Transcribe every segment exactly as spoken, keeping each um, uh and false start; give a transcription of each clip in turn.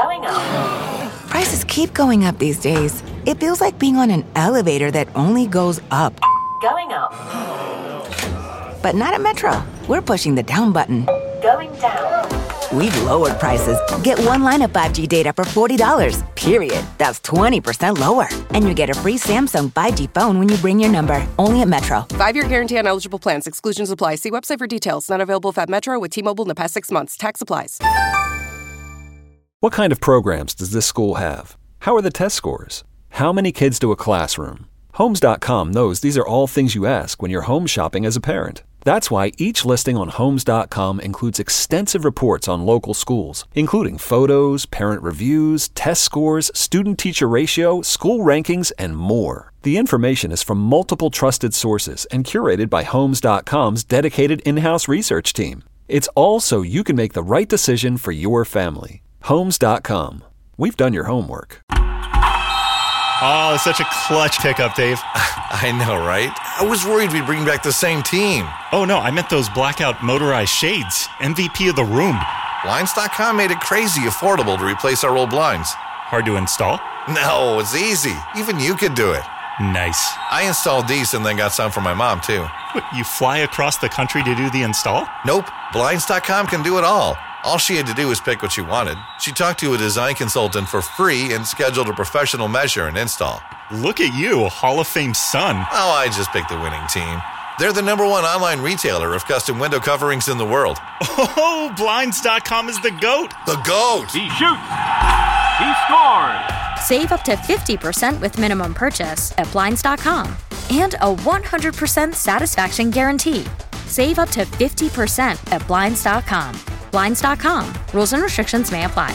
Going up. Prices keep going up these days. It feels like being on an elevator that only goes up. Going up. But not at Metro. We're pushing the down button. Going down. We've lowered prices. Get one line of five G data for forty dollars, period. That's twenty percent lower. And you get a free Samsung five G phone when you bring your number. Only at Metro. Five-year guarantee on eligible plans. Exclusions apply. See website for details. Not available if at Metro with T-Mobile in the past six months. Tax applies. What kind of programs does this school have? How are the test scores? How many kids do a classroom? Homes dot com knows these are all things you ask when you're home shopping as a parent. That's why each listing on Homes dot com includes extensive reports on local schools, including photos, parent reviews, test scores, student-teacher ratio, school rankings, and more. The information is from multiple trusted sources and curated by Homes dot com's dedicated in-house research team. It's all so you can make the right decision for your family. Homes dot com. We've done your homework. Oh, such a clutch pickup, Dave. I know, right? I was worried we'd bring back the same team. Oh, no, I meant those blackout motorized shades. M V P of the room. Blinds dot com made it crazy affordable to replace our old blinds. Hard to install? No, it's easy. Even you could do it. Nice. I installed these and then got some for my mom, too. What, you fly across the country to do the install? Nope. Blinds dot com can do it all. All she had to do was pick what she wanted. She talked to a design consultant for free and scheduled a professional measure and install. Look at you, a Hall of Fame son. Oh, I just picked the winning team. They're the number one online retailer of custom window coverings in the world. Oh, Blinds dot com is the GOAT. The GOAT. He shoots. He scores. Save up to fifty percent with minimum purchase at Blinds dot com. And a one hundred percent satisfaction guarantee. Save up to fifty percent at Blinds dot com. Blinds dot com. Rules and restrictions may apply.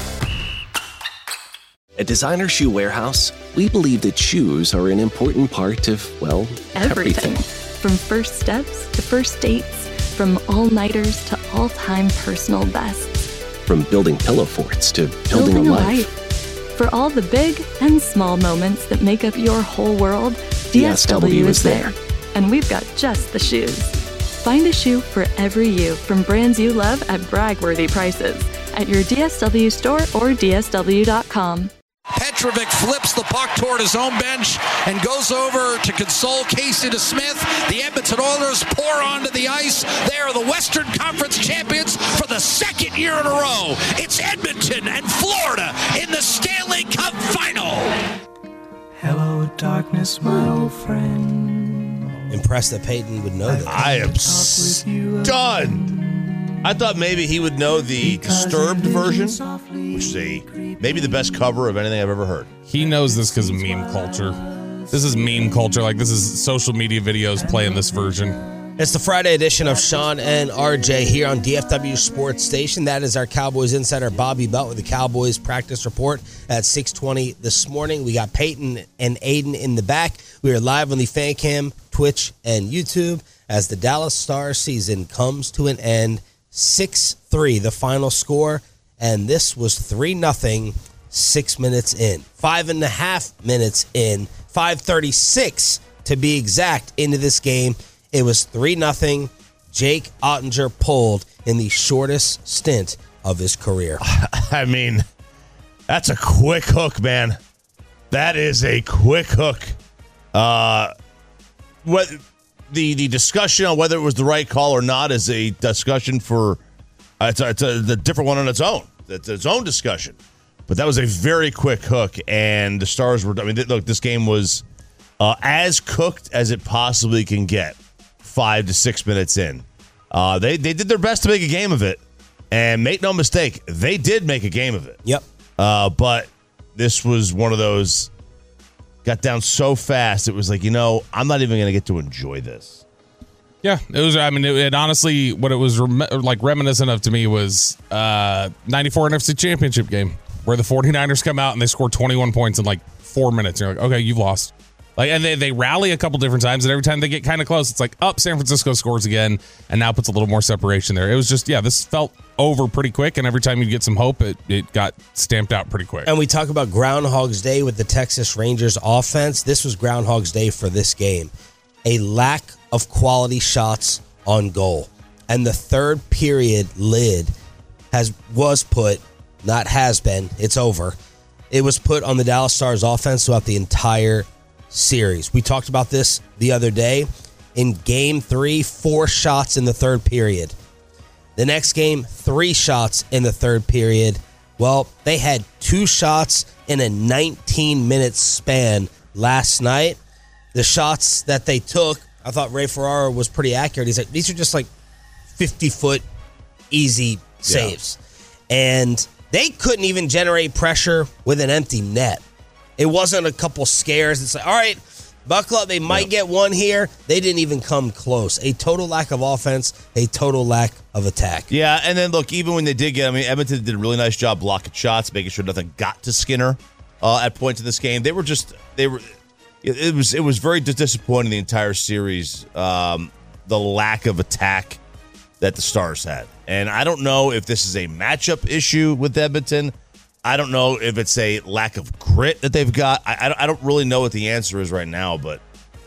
At Designer Shoe Warehouse, we believe that shoes are an important part of, well, everything. everything. From first steps to first dates, from all-nighters to all-time personal bests. From building pillow forts to building, building a, a life. life. For all the big and small moments that make up your whole world, D S W, D S W is there. And we've got just the shoes. Find a shoe for every you from brands you love at brag-worthy prices at your D S W store or D S W dot com. Petrovic flips the puck toward his own bench and goes over to console Casey DeSmith. The Edmonton Oilers pour onto the ice. They are the Western Conference champions for the second year in a row. It's Edmonton and Florida in the Stanley Cup final. Hello, darkness, my old friend. Impressed that Peyton would know that. I am stunned. I thought maybe he would know the Disturbed version, which is a maybe the best cover of anything I've ever heard. He knows this because of meme culture. This is meme culture. Like, this is social media videos playing this version. It's the Friday edition of Sean and R J here on D F W Sports Station. That is our Cowboys insider, Bobby Belt, with the Cowboys practice report at six twenty this morning. We got Peyton and Aiden in the back. We are live on the Fan Cam, Twitch, and YouTube as the Dallas Stars season comes to an end. six three, the final score, and this was three nothing six minutes in. Five and a half minutes in, five thirty-six to be exact into this game. It was three nothing. Jake Ottinger pulled in the shortest stint of his career. I mean, that's a quick hook, man. That is a quick hook. Uh, what the the discussion on whether it was the right call or not is a discussion for uh, it's a, it's a, a different one on its own. It's its own discussion. But that was a very quick hook, and the Stars were. I mean, look, this game was uh, as cooked as it possibly can get. Five to six minutes in. Uh, they, they did their best to make a game of it. And make no mistake, they did make a game of it. Yep. Uh, but this was one of those, got down so fast, it was like, you know, I'm not even going to get to enjoy this. Yeah, it was, I mean, it, it honestly, what it was rem- like reminiscent of to me was uh, ninety-four N F C Championship game, where the 49ers come out and they score twenty-one points in like four minutes. You're like, okay, you've lost. Like, and they, they rally a couple different times, and every time they get kind of close, it's like, up, San Francisco scores again, and now puts a little more separation there. It was just, yeah, this felt over pretty quick, and every time you get some hope, it, it got stamped out pretty quick. And we talk about Groundhog's Day with the Texas Rangers offense. This was Groundhog's Day for this game. A lack of quality shots on goal. And the third period lid has was put not has been, it's over. It was put on the Dallas Stars offense throughout the entire series. We talked about this the other day. In game three, four shots in the third period. The next game, three shots in the third period. Well, they had two shots in a nineteen-minute span last night. The shots that they took, I thought Ray Ferraro was pretty accurate. He's like, these are just like fifty-foot easy saves. Yeah. And they couldn't even generate pressure with an empty net. It wasn't a couple scares. It's like, all right, buckle up. They might yep. get one here. They didn't even come close. A total lack of offense, a total lack of attack. Yeah, and then look, even when they did get, I mean, Edmonton did a really nice job blocking shots, making sure nothing got to Skinner uh, at points in this game. They were just, they were, it, it was it was very disappointing the entire series, um, the lack of attack that the Stars had. And I don't know if this is a matchup issue with Edmonton. I don't know if it's a lack of grit that they've got. I, I don't really know what the answer is right now, but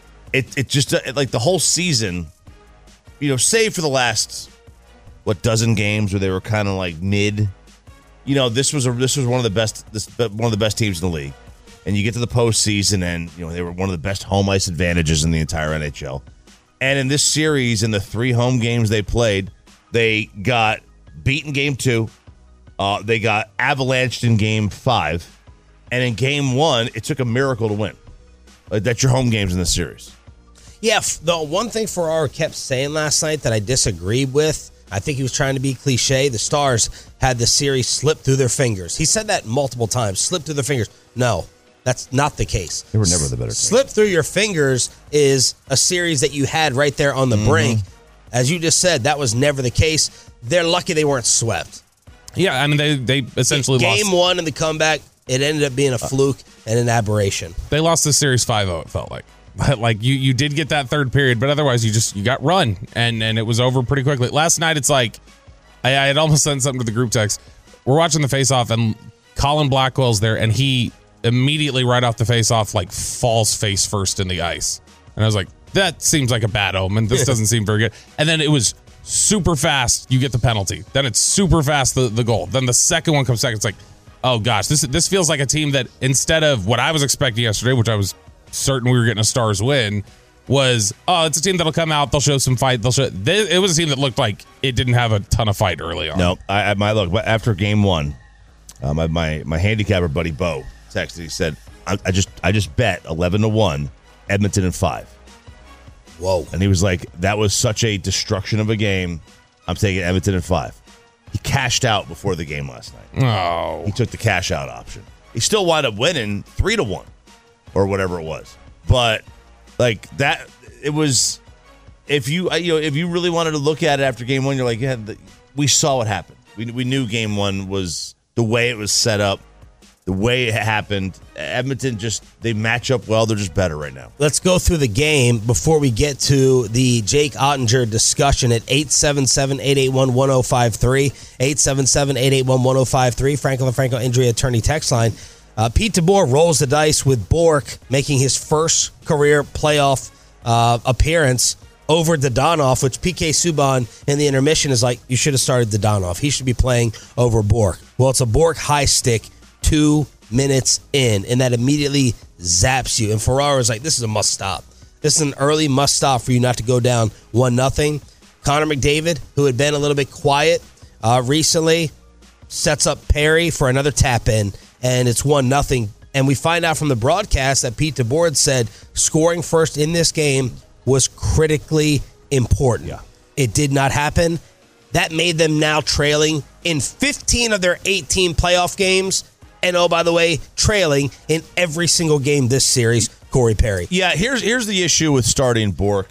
it it just it, like the whole season, you know, save for the last what dozen games where they were kind of like mid. You know, this was a this was one of the best this one of the best teams in the league, and you get to the postseason, and you know they were one of the best home ice advantages in the entire N H L. And in this series, in the three home games they played, they got beaten game two. Uh, they got avalanched in game five. And in game one, it took a miracle to win. Like, that's your home games in this series. Yeah, the one thing Ferraro kept saying last night that I disagreed with, I think he was trying to be cliche, the Stars had the series slip through their fingers. He said that multiple times, slip through their fingers. No, that's not the case. They were never the better team. Slip through your fingers is a series that you had right there on the mm-hmm. brink. As you just said, that was never the case. They're lucky they weren't swept. Yeah, I mean, they, they essentially Game lost. Game one in the comeback, it ended up being a fluke and an aberration. They lost the series five oh, it felt like. Like, you you did get that third period, but otherwise you just you got run, and, and it was over pretty quickly. Last night, it's like, I, I had almost sent something to the group text. We're watching the face-off, and Colin Blackwell's there, and he immediately, right off the face-off, like, falls face first in the ice. And I was like, that seems like a bad omen. This doesn't seem very good. And then it was super fast, you get the penalty. Then it's super fast, the, the goal. Then the second one comes second. It's like, oh gosh, this this feels like a team that instead of what I was expecting yesterday, which I was certain we were getting a Stars win, was, oh, it's a team that'll come out, they'll show some fight. They'll show. They, it was a team that looked like it didn't have a ton of fight early on. No, I, I my look after game one, uh, my my my handicapper buddy Bo texted. He said, I, I just I just bet eleven to one, Edmonton in five. Whoa. And he was like, that was such a destruction of a game. I'm taking Edmonton in five. He cashed out before the game last night. Oh. He took the cash out option. He still wound up winning three to one or whatever it was. But like that, it was, if you, you know, if you really wanted to look at it after game one, you're like, yeah, the, we saw what happened. We, we knew game one was the way it was set up. The way it happened, Edmonton just, they match up well. They're just better right now. Let's go through the game before we get to the Jake Ottinger discussion at eight seven seven, eight eight one, one oh five three, eight seven seven, eight eight one, one oh five three, Franklin Franco Injury Attorney text line. Uh, Pete DeBoer rolls the dice with Bourque making his first career playoff uh, appearance over Dadonov, which P K Subban in the intermission is like, you should have started Dadonov. He should be playing over Bourque. Well, it's a Bourque high stick two minutes in, and that immediately zaps you. And Ferraro is like, this is a must stop. This is an early must stop for you not to go down one nothing. Connor McDavid, who had been a little bit quiet uh, recently, sets up Perry for another tap in, and it's one nothing. And we find out from the broadcast that Pete DeBoer said scoring first in this game was critically important. Yeah. It did not happen. That made them now trailing in fifteen of their eighteen playoff games. And, oh, by the way, trailing in every single game this series, Corey Perry. Yeah, here's here's the issue with starting Bourque.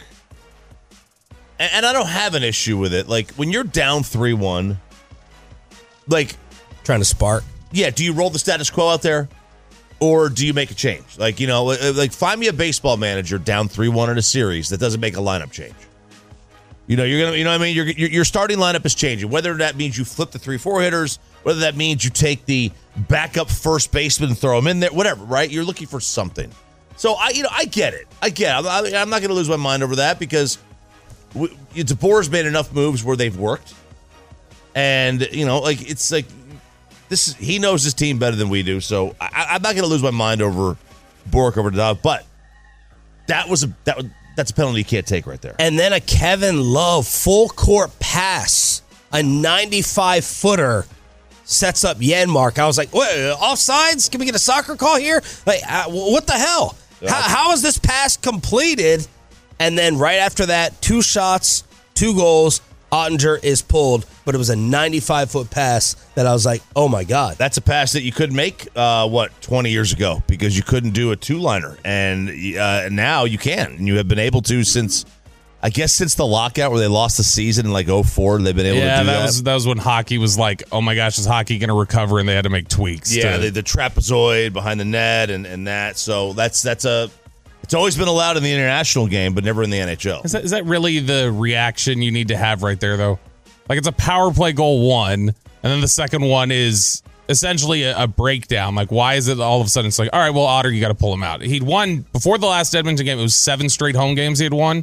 And, and I don't have an issue with it. Like, when you're down three one, like... Trying to spark. Yeah, do you roll the status quo out there? Or do you make a change? Like, you know, like find me a baseball manager down three one in a series that doesn't make a lineup change. You know, you're gonna, you know what I mean? Your, your, your starting lineup is changing. Whether that means you flip the three four hitters, whether that means you take the backup first baseman and throw him in there, whatever, right? You're looking for something. So I, you know, I get it. I get it. I'm, I'm not going to lose my mind over that because we, DeBoer's made enough moves where they've worked, and you know, like it's like this is he knows his team better than we do. So I, I'm not going to lose my mind over Bork over Dadonov. But that was a that was, that's a penalty you can't take right there. And then a Kevin Love full court pass, a ninety-five footer. Sets up Janmark. I was like, what, offsides? Can we get a soccer call here? Like, uh, what the hell? Yeah. How, how is this pass completed? And then right after that, two shots, two goals. Ottinger is pulled, but it was a ninety-five foot pass that I was like, oh my God. That's a pass that you could make, uh, what, twenty years ago because you couldn't do a two-liner. And uh, now you can. And you have been able to since, I guess, since the lockout where they lost the season in like oh four, they've been able yeah, to do that. that. was that was when hockey was like, oh my gosh, is hockey going to recover? And they had to make tweaks. Yeah, to, the, the trapezoid behind the net and, and that. So that's that's a. It's always been allowed in the international game, but never in the N H L. Is that, is that really the reaction you need to have right there, though? Like, it's a power play goal one, and then the second one is essentially a, a breakdown. Like, why is it all of a sudden it's like, all right, well, Otter, you got to pull him out. He'd won before the last Edmonton game. It was seven straight home games he had won.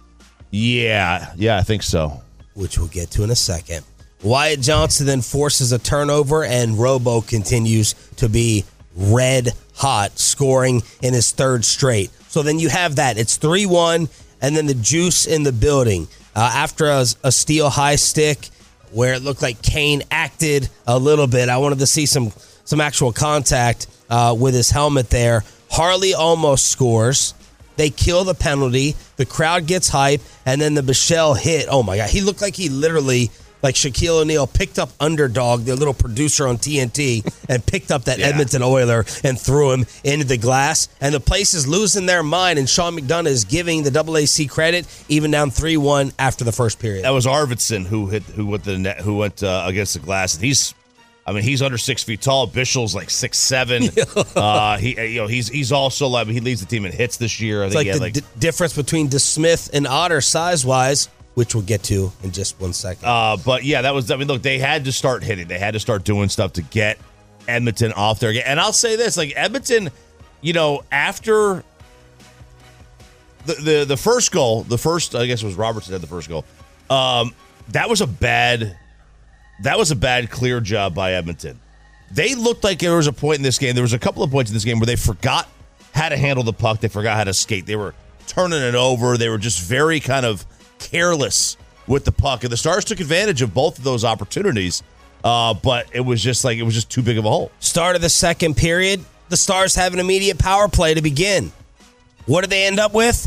Yeah, yeah, I think so. Which we'll get to in a second. Wyatt Johnston then forces a turnover, and Robo continues to be red hot, scoring in his third straight. So then you have that. It's three one, and then the juice in the building. Uh, after a, a steal high stick where it looked like Kane acted a little bit. I wanted to see some, some actual contact uh, with his helmet there. Harley almost scores. They kill the penalty. The crowd gets hype, and then the Bichelle hit. Oh, my God. He looked like he literally, like Shaquille O'Neal, picked up Underdog, the little producer on T N T, and picked up that yeah. Edmonton Oiler and threw him into the glass. And the place is losing their mind, and Sean McDonough is giving the double A C credit, even down three one after the first period. That was Arvidsson who hit, who went the net, who went uh, against the glass, and he's. I mean, he's under six feet tall. Bischel's like six seven. uh, he, you know, he's he's also like he leads the team in hits this year. I it's think like he the had like d- difference between DeSmith and Otter size wise, which we'll get to in just one second. Uh, but yeah, that was. I mean, look, they had to start hitting. They had to start doing stuff to get Edmonton off their game. And I'll say this: like Edmonton, you know, after the the the first goal, the first I guess it was Robertson had the first goal. Um, that was a bad. That was a bad clear job by Edmonton. They looked like there was a point in this game. There was a couple of points in this game where they forgot how to handle the puck. They forgot how to skate. They were turning it over. They were just very kind of careless with the puck. And the Stars took advantage of both of those opportunities. Uh, but it was just like, it was just too big of a hole. Start of the second period, the Stars have an immediate power play to begin. What did they end up with?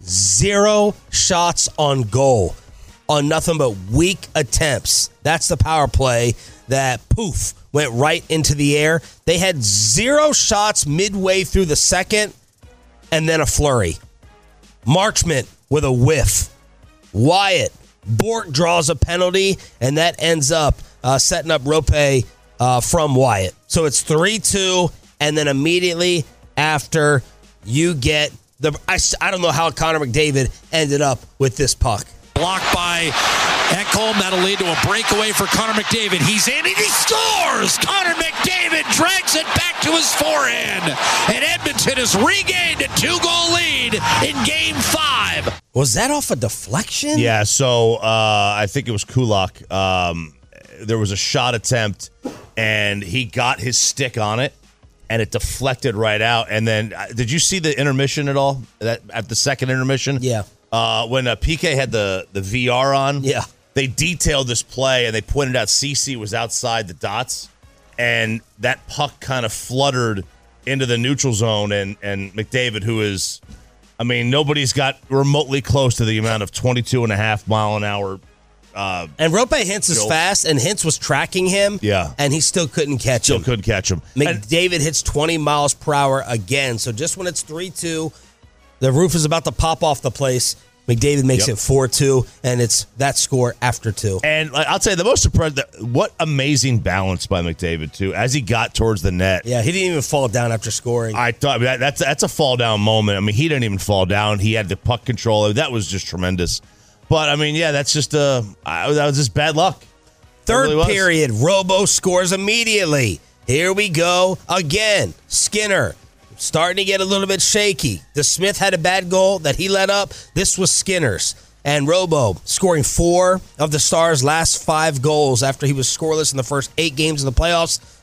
Zero shots on goal. On nothing but weak attempts. That's the power play that, poof, went right into the air. They had zero shots midway through the second, and then a flurry. Marchment with a whiff. Wyatt, Bork draws a penalty, and that ends up uh, setting up Rope uh, from Wyatt. So it's three two, and then immediately after, you get the... I, I don't know how Connor McDavid ended up with this puck. Blocked by Ekholm. That'll lead to a breakaway for Connor McDavid. He's in and he scores! Connor McDavid drags it back to his forehand. And Edmonton has regained a two-goal lead in Game five. Was that off a deflection? Yeah, so uh, I think it was Kulak. Um, there was a shot attempt, and he got his stick on it, and it deflected right out. And then, uh, did you see the intermission at all? That at the second intermission? Yeah. Uh, when uh, P K had the, the V R on, yeah, they detailed this play and they pointed out C C was outside the dots, and that puck kind of fluttered into the neutral zone. And, and McDavid, who is, I mean, nobody's got remotely close to the amount of twenty-two and a half mile an hour. Uh, and Rope Hintz is fast, and Hintz was tracking him, yeah, and he still couldn't catch still him. Still couldn't catch him. McDavid and, hits twenty miles per hour again. So just when it's three two. The roof is about to pop off the place. McDavid makes yep. it four two, and it's that score after two. And I'll tell you, the most surprised, what amazing balance by McDavid, too, as he got towards the net. Yeah, he didn't even fall down after scoring. I thought that, that's, that's a fall-down moment. I mean, he didn't even fall down. He had the puck control. That was just tremendous. But, I mean, yeah, that's just, uh, that was just bad luck. Third really period, Robo scores immediately. Here we go again. Skinner. Starting to get a little bit shaky. DeSmith had a bad goal that he let up. This was Skinner's. And Robo scoring four of the Stars' last five goals after he was scoreless in the first eight games of the playoffs.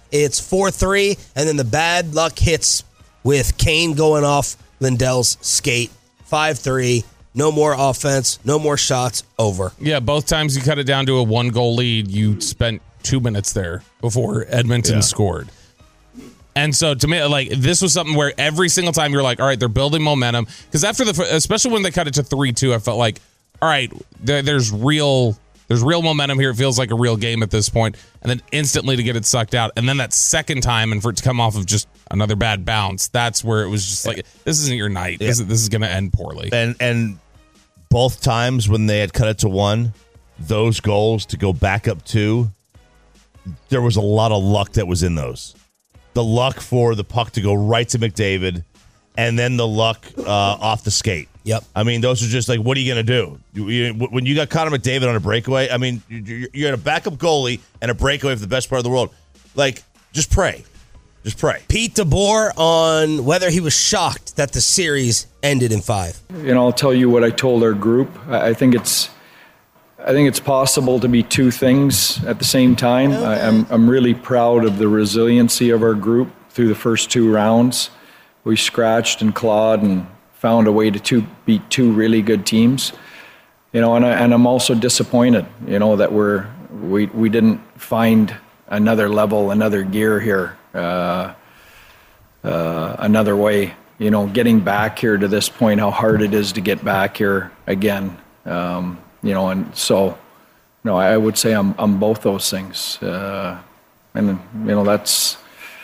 it's four three, and then the bad luck hits with Kane going off Lindell's skate. five three, no more offense, no more shots, over. Yeah, both times you cut it down to a one-goal lead, you spent two minutes there before Edmonton yeah. scored. And so to me, like, this was something where every single time you're like, all right, they're building momentum. Because after the, especially when they cut it to three two, I felt like, all right, there, there's real, there's real momentum here. It feels like a real game at this point. And then instantly to get it sucked out. And then that second time, and for it to come off of just another bad bounce, that's where it was just like, this isn't your night. This, yeah. is, this is going to end poorly. And and both times when they had cut it to one, those goals to go back up two, there was a lot of luck that was in those. The luck for the puck to go right to McDavid, and then the luck uh, off the skate. Yep. I mean, those are just like, what are you going to do? You, you, when you got Connor McDavid on a breakaway, I mean, you're, you're a backup goalie and a breakaway for the best part of the world. Like, just pray. Just pray. Pete DeBoer on whether he was shocked that the series ended in five. You know, I'll tell you what I told our group. I think it's I think it's possible to be two things at the same time. Okay. I, I'm I'm really proud of the resiliency of our group through the first two rounds. We scratched and clawed and found a way to two, beat two really good teams. You know, and I, and I'm also disappointed. You know that we're we we didn't find another level, another gear here, uh, uh, another way. You know, getting back here to this point, how hard it is to get back here again. Um, You know, and so, you know, I would say I'm I'm both those things, uh, and you know that's,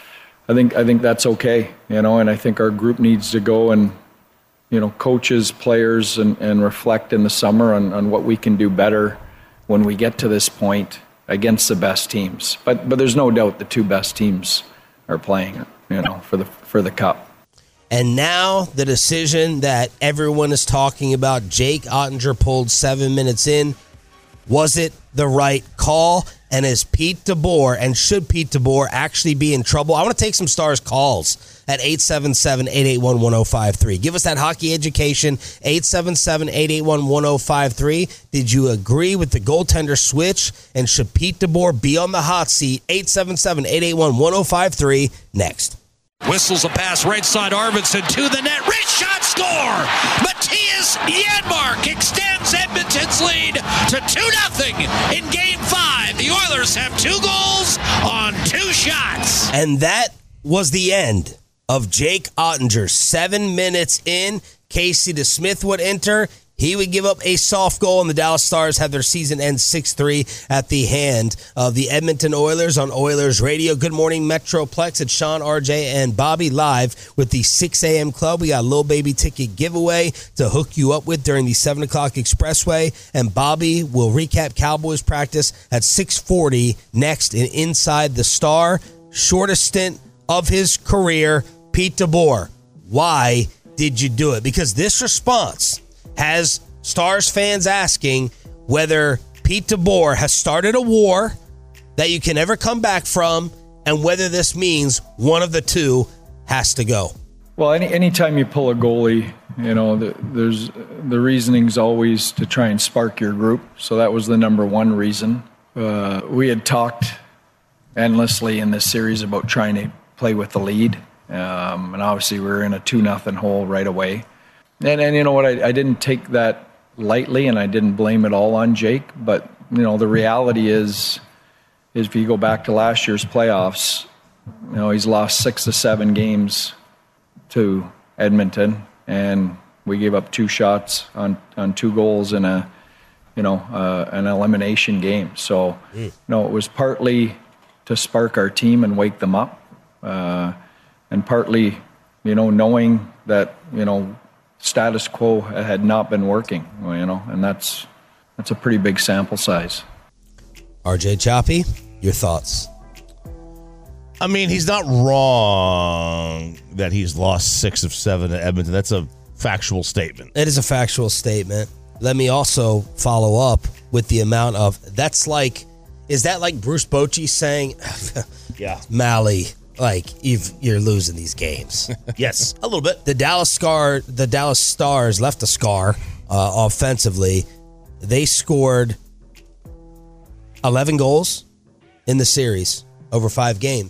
I think I think that's okay, you know, and I think our group needs to go and, you know, coaches, players, and, and reflect in the summer on, on what we can do better when we get to this point against the best teams. But but there's no doubt the two best teams are playing, you know, for the for the cup. And now the decision that everyone is talking about, Jake Oettinger pulled seven minutes in. Was it the right call? And is Pete DeBoer, and should Pete DeBoer actually be in trouble? I want to take some Stars calls at eight seven seven, eight eight one, one oh five three. Give us that hockey education, eight seven seven, eight eight one, one oh five three. Did you agree with the goaltender switch? And should Pete DeBoer be on the hot seat? eight seven seven, eight eight one, one oh five three. Next. Whistles a pass right side, Arvidsson to the net. Wrist shot, score! Matthias Janmark extends Edmonton's lead to two nothing in Game five. The Oilers have two goals on two shots. And that was the end of Jake Oettinger. Seven minutes in, Casey DeSmith would enter. He would give up a soft goal, and the Dallas Stars have their season end six three at the hand of the Edmonton Oilers on Oilers Radio. Good morning, Metroplex. It's Sean, R J, and Bobby live with the six a.m. Club. We got a little baby ticket giveaway to hook you up with during the seven o'clock Expressway, and Bobby will recap Cowboys practice at six forty next in Inside the Star. Shortest stint of his career, Pete DeBoer. Why did you do it? Because this response has Stars fans asking whether Pete DeBoer has started a war that you can never come back from, and whether this means one of the two has to go. Well, any anytime you pull a goalie, you know, the, there's the reasoning's always to try and spark your group. So that was the number one reason. Uh, we had talked endlessly in this series about trying to play with the lead, um, and obviously we were in a two nothing hole right away. And, and you know what, I, I didn't take that lightly, and I didn't blame it all on Jake. But, you know, the reality is, is if you go back to last year's playoffs, you know, he's lost six to seven games to Edmonton, and we gave up two shots on, on two goals in a, you know, uh, an elimination game. So, mm. you know, it was partly to spark our team and wake them up, uh, and partly, you know, knowing that, you know, status quo had not been working, you know, and that's that's a pretty big sample size. R J Choppy, your thoughts? I mean, he's not wrong that he's lost six of seven to Edmonton. That's a factual statement. It is a factual statement. Let me also follow up with the amount of, that's like, is that like Bruce Bochy saying, yeah, Mally, like, you've, you're losing these games. Yes, a little bit. The Dallas Scar, the Dallas Stars left a scar uh, offensively. They scored eleven goals in the series over five games.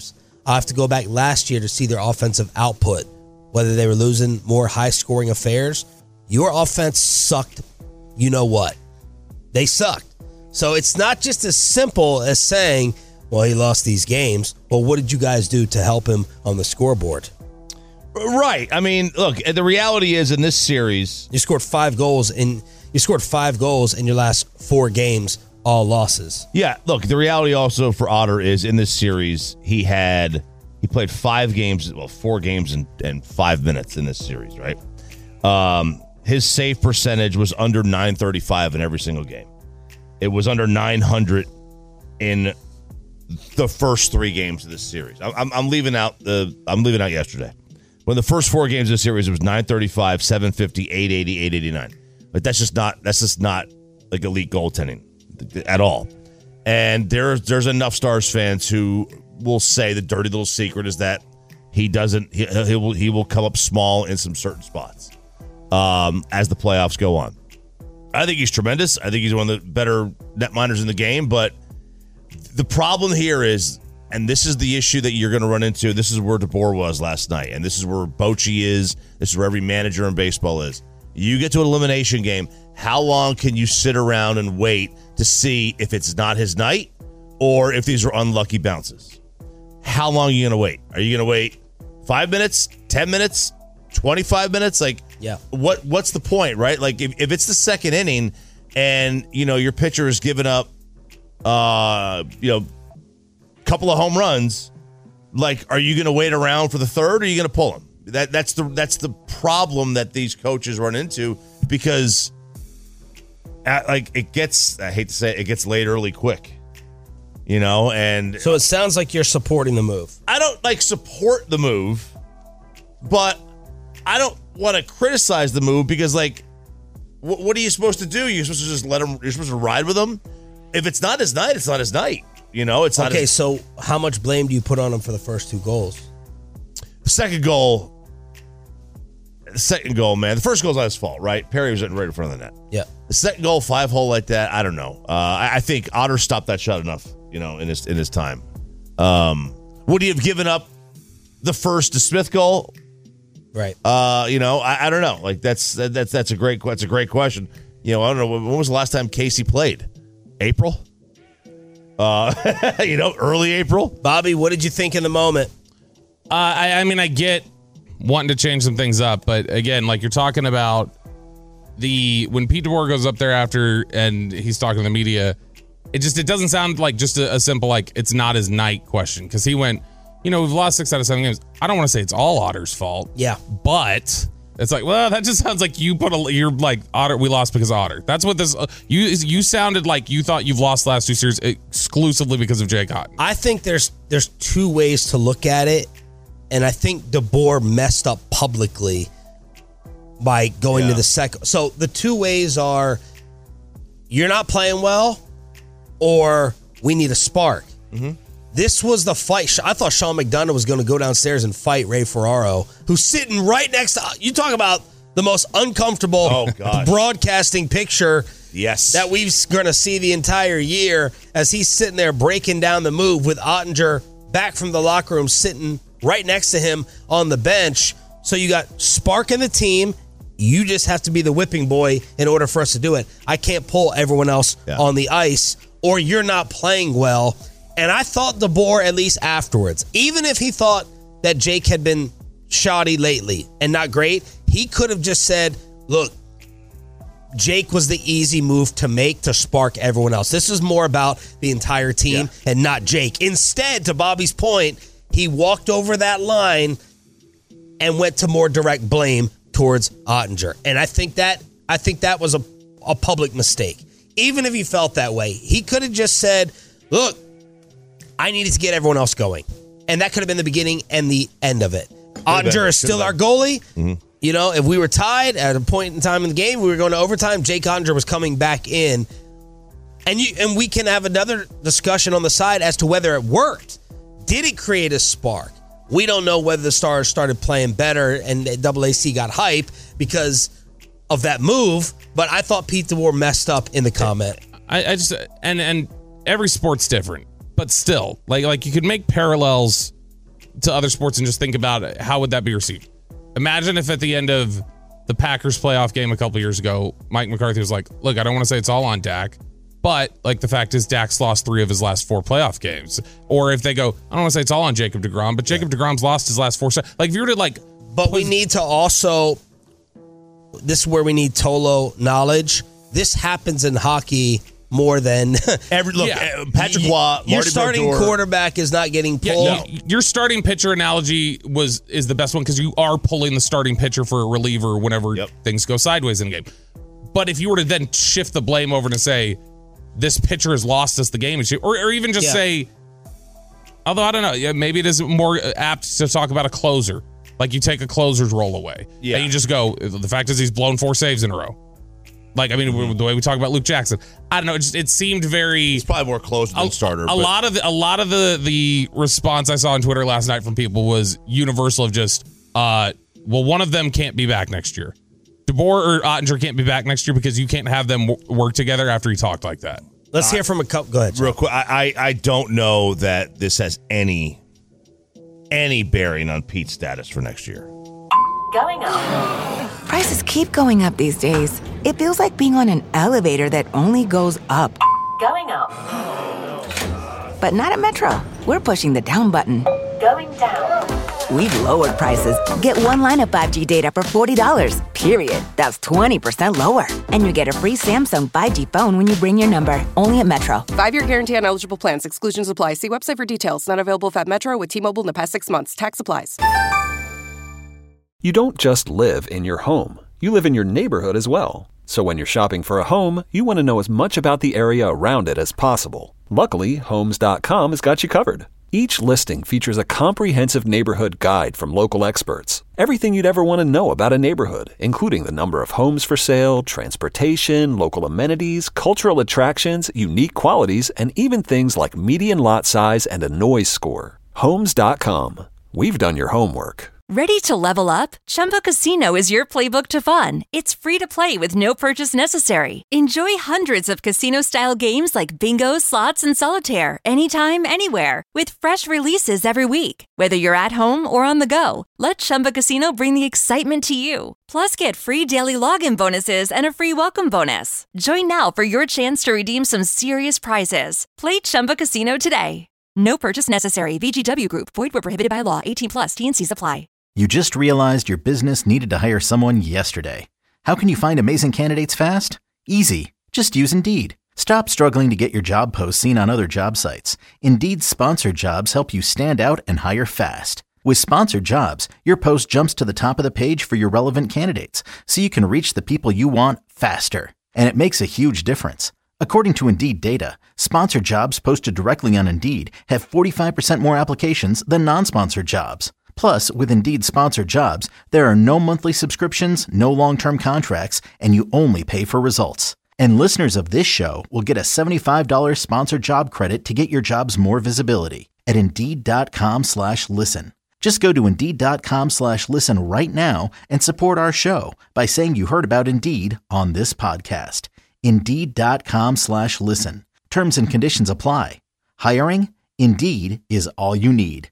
I have to go back last year to see their offensive output, whether they were losing more high-scoring affairs. Your offense sucked. You know what? They sucked. So it's not just as simple as saying, well, he lost these games. Well, what did you guys do to help him on the scoreboard? Right. I mean, look, the reality is in this series, you scored five goals in you scored five goals in your last four games, all losses. Yeah, look, the reality also for Otter is in this series, he had he played five games, well, four games and, and five minutes in this series, right? Um, his save percentage was under nine thirty-five in every single game. It was under nine hundred in the first three games of this series. I'm, I'm leaving out the I'm leaving out yesterday. When the first four games of the series, it was nine thirty-five, seven fifty, eight eighty, eight eighty-nine. But that's just not that's just not like elite goaltending at all. And there's there's enough Stars fans who will say the dirty little secret is that he doesn't he, he will he will come up small in some certain spots um, as the playoffs go on. I think he's tremendous. I think he's one of the better netminders in the game. But the problem here is, and this is the issue that you're going to run into. This is where DeBoer was last night, and this is where Bochy is. This is where every manager in baseball is. You get to an elimination game. How long can you sit around and wait to see if it's not his night or if these are unlucky bounces? How long are you going to wait? Are you going to wait five minutes, ten minutes, twenty-five minutes? Like, yeah. What what's the point, right? Like, if, if it's the second inning and, you know, your pitcher is giving up, uh, you know, couple of home runs, like, are you going to wait around for the third or are you going to pull him? That that's the that's the problem that these coaches run into because at, like it gets I hate to say it, it gets late early quick. You know, and so it sounds like you're supporting the move. I don't like support the move, but I don't want to criticize the move because like wh- what are you supposed to do? You're supposed to just let him you're supposed to ride with him. If it's not his night, it's not his night. You know, it's not okay. His- so how much blame do you put on him for the first two goals? The second goal, the second goal, man. The first goal's not his fault, right? Perry was right in front of the net. Yeah. The second goal, five hole like that, I don't know. Uh, I, I think Otter stopped that shot enough, you know, in his in his time. Um, would he have given up the first to Smith goal? Right. Uh, you know, I, I don't know. Like that's that, that's that's a great that's a great question. You know, I don't know when was the last time Casey played? April. Uh, you know, early April. Bobby, what did you think in the moment? Uh, I, I mean, I get wanting to change some things up, but again, like you're talking about the when Pete DeBoer goes up there after and he's talking to the media, it just it doesn't sound like just a, a simple like it's not his night question because he went, you know, we've lost six out of seven games. I don't want to say it's all Otter's fault, yeah, but it's like, well, that just sounds like you put a you're like Otter. We lost because of Otter. That's what this you you sounded like you thought you've lost the last two series exclusively because of Jake Otten. I think there's there's two ways to look at it. And I think DeBoer messed up publicly by going yeah. to the second. So the two ways are you're not playing well or we need a spark. Mm-hmm. This was the fight. I thought Sean McDonough was going to go downstairs and fight Ray Ferraro, who's sitting right next to – you talk about the most uncomfortable oh, gosh. broadcasting picture yes. that we're going to see the entire year as he's sitting there breaking down the move with Ottinger back from the locker room sitting – right next to him on the bench. So you got spark in the team. You just have to be the whipping boy in order for us to do it. I can't pull everyone else yeah. on the ice or you're not playing well. And I thought DeBoer, at least afterwards, even if he thought that Jake had been shoddy lately and not great, he could have just said, look, Jake was the easy move to make to spark everyone else. This is more about the entire team yeah. and not Jake. Instead, to Bobby's point, he walked over that line and went to more direct blame towards Ottinger. And I think that I think that was a, a public mistake. Even if he felt that way, he could have just said, look, I needed to get everyone else going. And that could have been the beginning and the end of it. Ottinger is still our goalie. Mm-hmm. You know, if we were tied at a point in time in the game, we were going to overtime, Jake Ottinger was coming back in. And you and we can have another discussion on the side as to whether it worked. Did it create a spark? We don't know whether the Stars started playing better and double A C got hype because of that move, but I thought Pete DeBoer messed up in the comment. I, I just and and every sport's different, but still, like like you could make parallels to other sports and just think about it, how would that be received? Imagine if at the end of the Packers playoff game a couple years ago, Mike McCarthy was like, look, I don't want to say it's all on Dak, but like the fact is Dak's lost three of his last four playoff games. Or if they go, I don't want to say it's all on Jacob deGrom, but Jacob deGrom's lost his last four. Like if you were to like, but we need to also, this is where we need Tolo knowledge. This happens in hockey more than every look. Yeah. Patrick Waugh, your Marty starting Brodeur. quarterback is not getting pulled. Yeah, no, your starting pitcher analogy was is the best one because you are pulling the starting pitcher for a reliever whenever yep. things go sideways in a game. But if you were to then shift the blame over to say this pitcher has lost us the game, or, or even just yeah. say, although I don't know, yeah, maybe it is more apt to talk about a closer. Like you take a closer's role away, yeah. and you just go. The fact is he's blown four saves in a row. Like, I mean, mm-hmm. the way we talk about Luke Jackson, I don't know. It, just, it seemed very. It's probably more close than a, starter. A but. lot of the, a lot of the the response I saw on Twitter last night from people was universal of just, uh, well, one of them can't be back next year. DeBoer or Ottinger can't be back next year because you can't have them w- work together after he talked like that. Let's hear from a couple. Go ahead, John. Real quick. I, I I don't know that this has any any bearing on Pete's status for next year. Going up. Prices keep going up these days. It feels like being on an elevator that only goes up. Going up. But not at Metro. We're pushing the down button. Going down. We've lowered prices. Get one line of five G data for forty dollars, period. That's twenty percent lower. And you get a free Samsung five G phone when you bring your number. Only at Metro. Five-year guarantee on eligible plans. Exclusions apply. See website for details. Not available if at Metro with T-Mobile in the past six months. Tax applies. You don't just live in your home. You live in your neighborhood as well. So when you're shopping for a home, you want to know as much about the area around it as possible. Luckily, Homes dot com has got you covered. Each listing features a comprehensive neighborhood guide from local experts. Everything you'd ever want to know about a neighborhood, including the number of homes for sale, transportation, local amenities, cultural attractions, unique qualities, and even things like median lot size and a noise score. Homes dot com. We've done your homework. Ready to level up? Chumba Casino is your playbook to fun. It's free to play with no purchase necessary. Enjoy hundreds of casino-style games like bingo, slots, and solitaire anytime, anywhere. With fresh releases every week. Whether you're at home or on the go, let Chumba Casino bring the excitement to you. Plus, get free daily login bonuses and a free welcome bonus. Join now for your chance to redeem some serious prizes. Play Chumba Casino today. No purchase necessary. V G W Group. Void where prohibited by law. eighteen plus. T and C's apply. You just realized your business needed to hire someone yesterday. How can you find amazing candidates fast? Easy. Just use Indeed. Stop struggling to get your job posts seen on other job sites. Indeed's sponsored jobs help you stand out and hire fast. With sponsored jobs, your post jumps to the top of the page for your relevant candidates, so you can reach the people you want faster. And it makes a huge difference. According to Indeed data, sponsored jobs posted directly on Indeed have forty-five percent more applications than non-sponsored jobs. Plus, with Indeed sponsored jobs, there are no monthly subscriptions, no long-term contracts, and you only pay for results. And listeners of this show will get a seventy-five dollars sponsored job credit to get your jobs more visibility at Indeed.com slash listen. Just go to Indeed.com slash listen right now and support our show by saying you heard about Indeed on this podcast. Indeed.com slash listen. Terms and conditions apply. Hiring? Indeed is all you need.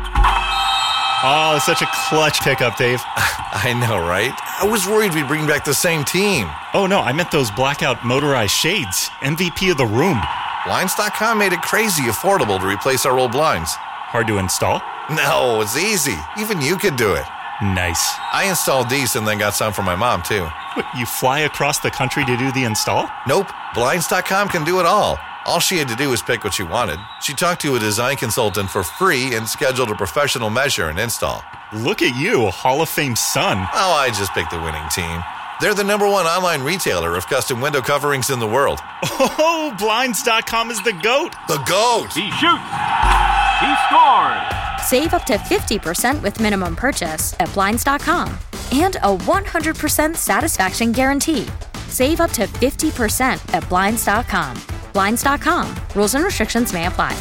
Oh, such a clutch pickup, Dave. I know, right? I was worried we'd bring back the same team. Oh, no, I meant those blackout motorized shades. M V P of the room. Blinds dot com made it crazy affordable to replace our old blinds. Hard to install? No, it's easy. Even you could do it. Nice. I installed these and then got some for my mom, too. What, you fly across the country to do the install? Nope. Blinds dot com can do it all. All she had to do was pick what she wanted. She talked to a design consultant for free and scheduled a professional measure and install. Look at you, a Hall of Fame son. Oh, I just picked the winning team. They're the number one online retailer of custom window coverings in the world. Oh, Blinds dot com is the GOAT. The GOAT. He shoots. He scores. Save up to fifty percent with minimum purchase at Blinds dot com. And a one hundred percent satisfaction guarantee. Save up to fifty percent at Blinds dot com. Blinds dot com. Rules and restrictions may apply.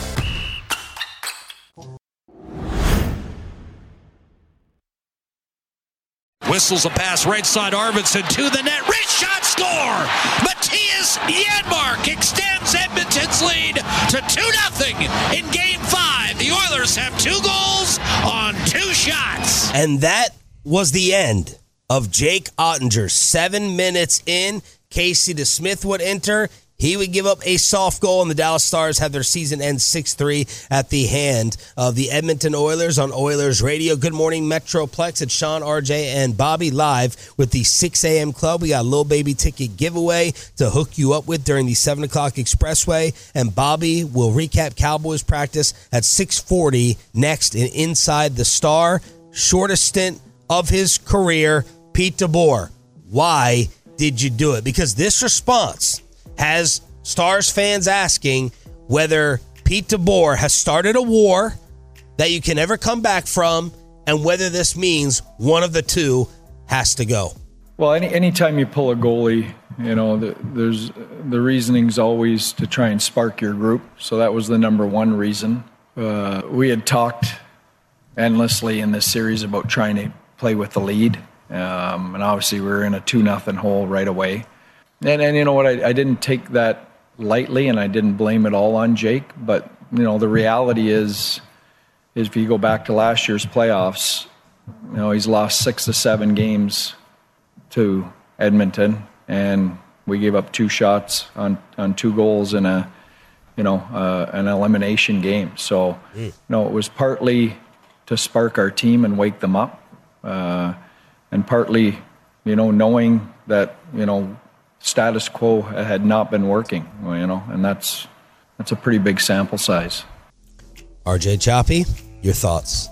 Whistles a pass right side, Arvidsson to the net. Rich shot, score! Matthias Janmark extends Edmonton's lead to two nothing in Game five. The Oilers have two goals on two shots. And that was the end of Jake Ottinger. Seven minutes in, Casey DeSmith would enter. He would give up a soft goal, and the Dallas Stars have their season end six three at the hand of the Edmonton Oilers on Oilers Radio. Good morning, Metroplex. It's Sean, R J, and Bobby live with the six a.m. Club. We got a little baby ticket giveaway to hook you up with during the seven o'clock Expressway, and Bobby will recap Cowboys practice at six forty next in Inside the Star. Shortest stint of his career, Pete DeBoer. Why did you do it? Because this response has Stars fans asking whether Pete DeBoer has started a war that you can never come back from, and whether this means one of the two has to go. Well, any anytime you pull a goalie, you know, the, there's the reasoning's always to try and spark your group. So that was the number one reason. Uh, we had talked endlessly in this series about trying to play with the lead, um, and obviously we were in a two nothing hole right away. And, and you know what, I, I didn't take that lightly, and I didn't blame it all on Jake. But, you know, the reality is, is if you go back to last year's playoffs, you know, he's lost six to seven games to Edmonton, and we gave up two shots on, on two goals in a, you know, uh, an elimination game. So, mm. you know, it was partly to spark our team and wake them up, uh, and partly, you know, knowing that, you know, status quo had not been working, you know, and that's that's a pretty big sample size. R J Choppy, your thoughts?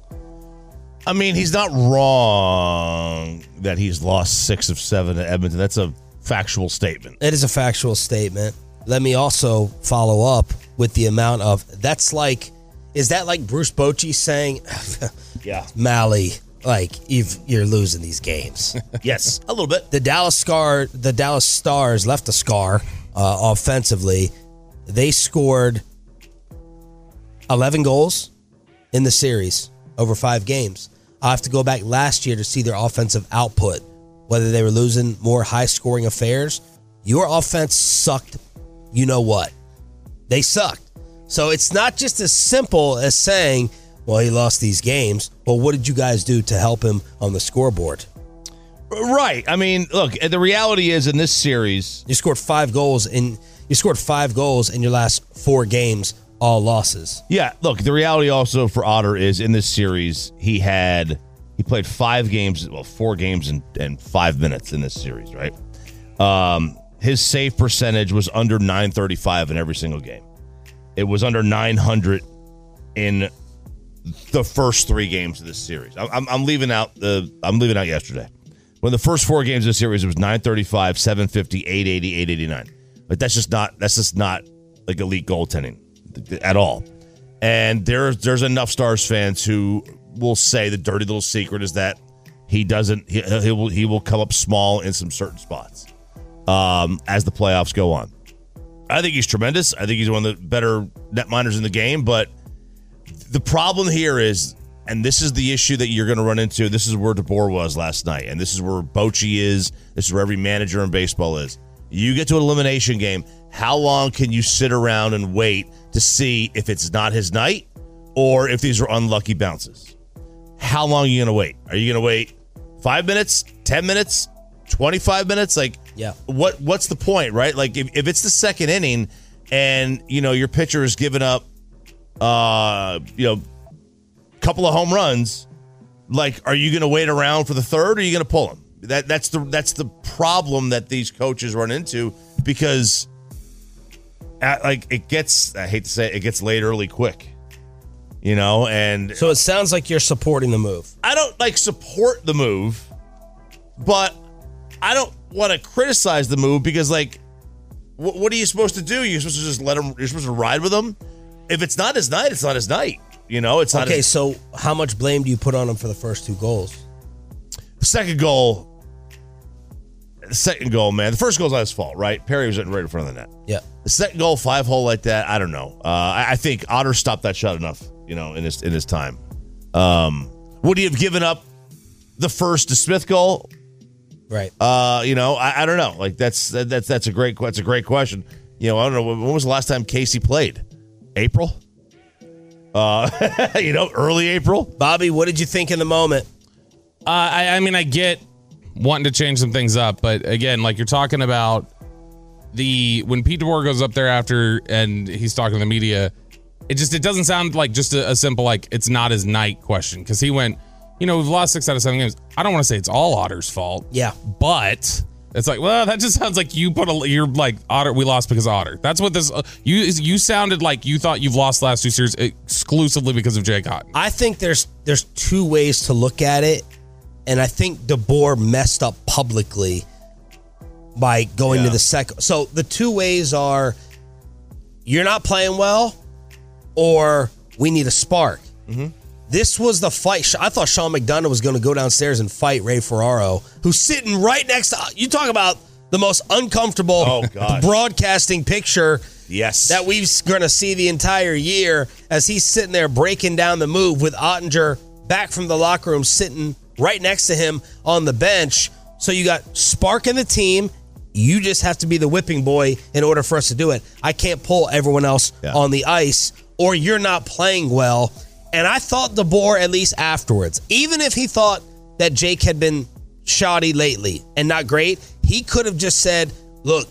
I mean, he's not wrong that he's lost six of seven to Edmonton. That's a factual statement. It is a factual statement. Let me also follow up with the amount of, that's like, is that like Bruce Bochy saying, yeah, Mally, like, you've, you're losing these games? Yes, a little bit. The Dallas Scar, the Dallas Stars left a scar uh, offensively. They scored eleven goals in the series over five games. I have to go back last year to see their offensive output, whether they were losing more high-scoring affairs. Your offense sucked. You know what? They sucked. So it's not just as simple as saying, well, he lost these games. Well, what did you guys do to help him on the scoreboard? Right. I mean, look, the reality is in this series, you scored five goals in you scored five goals in your last four games, all losses. Yeah. Look, the reality also for Otter is in this series, he had he played five games, well, four games and and five minutes in this series, right? Um, his save percentage was under nine thirty-five in every single game. It was under nine hundred in the first three games of this series. I'm, I'm leaving out the I'm leaving out yesterday. When the first four games of the series, it was nine thirty-five, seven fifty, eight eighty, eight eighty-nine. But that's just not that's just not like elite goaltending at all. And there's there's enough Stars fans who will say the dirty little secret is that he doesn't he, he will he will come up small in some certain spots um, as the playoffs go on. I think he's tremendous. I think he's one of the better netminders in the game, but the problem here is, and this is the issue that you're going to run into, this is where DeBoer was last night, and this is where Bochy is, this is where every manager in baseball is. You get to an elimination game, how long can you sit around and wait to see if it's not his night or if these are unlucky bounces? How long are you going to wait? Are you going to wait five minutes, ten minutes, twenty-five minutes? Like, yeah. what what's the point, right? Like, if, if it's the second inning and, you know, your pitcher is giving up Uh, you know, couple of home runs. Like, are you going to wait around for the third, or are you going to pull him? That that's the that's the problem that these coaches run into, because, at, like, it gets. I hate to say it, it gets late early quick. You know, and so it sounds like you're supporting the move. I don't like support the move, but I don't want to criticize the move because, like, wh- what are you supposed to do? You're supposed to just let him. You're supposed to ride with him. If it's not his night, it's not his night. You know, it's not okay, his... so how much blame do you put on him for the first two goals? The second goal, the second goal, man. The first goal's not his fault, right? Perry was right in front of the net. Yeah. The second goal, five hole like that, I don't know. Uh, I, I think Otter stopped that shot enough, you know, in his in his time. Um, would he have given up the first DeSmith goal? Right. Uh, you know, I, I don't know. Like that's that's that's a great that's a great question. You know, I don't know when was the last time Casey played? April. Uh, you know, early April. Bobby, what did you think in the moment? Uh, I, I mean, I get wanting to change some things up, but again, like you're talking about the when Pete DeBoer goes up there after and he's talking to the media, it just it doesn't sound like just a, a simple like it's not his night question because he went, you know, we've lost six out of seven games. I don't want to say it's all Otter's fault. Yeah, but it's like, well, that just sounds like you put a you're like Otter. We lost because of Otter. That's what this. Uh, you you sounded like you thought you've lost the last two series exclusively because of Jake Otten. I think there's there's two ways to look at it, and I think DeBoer messed up publicly by going yeah. to the second. So the two ways are you're not playing well, or we need a spark. Mm-hmm. This was the fight. I thought Sean McDonough was going to go downstairs and fight Ray Ferraro, who's sitting right next to. You talk about the most uncomfortable oh, broadcasting picture yes. that we're going to see the entire year as he's sitting there breaking down the move with Ottinger back from the locker room sitting right next to him on the bench. So you got spark in the team. You just have to be the whipping boy in order for us to do it. I can't pull everyone else yeah. on the ice, or you're not playing well. And I thought DeBoer, at least afterwards, even if he thought that Jake had been shoddy lately and not great, he could have just said, look,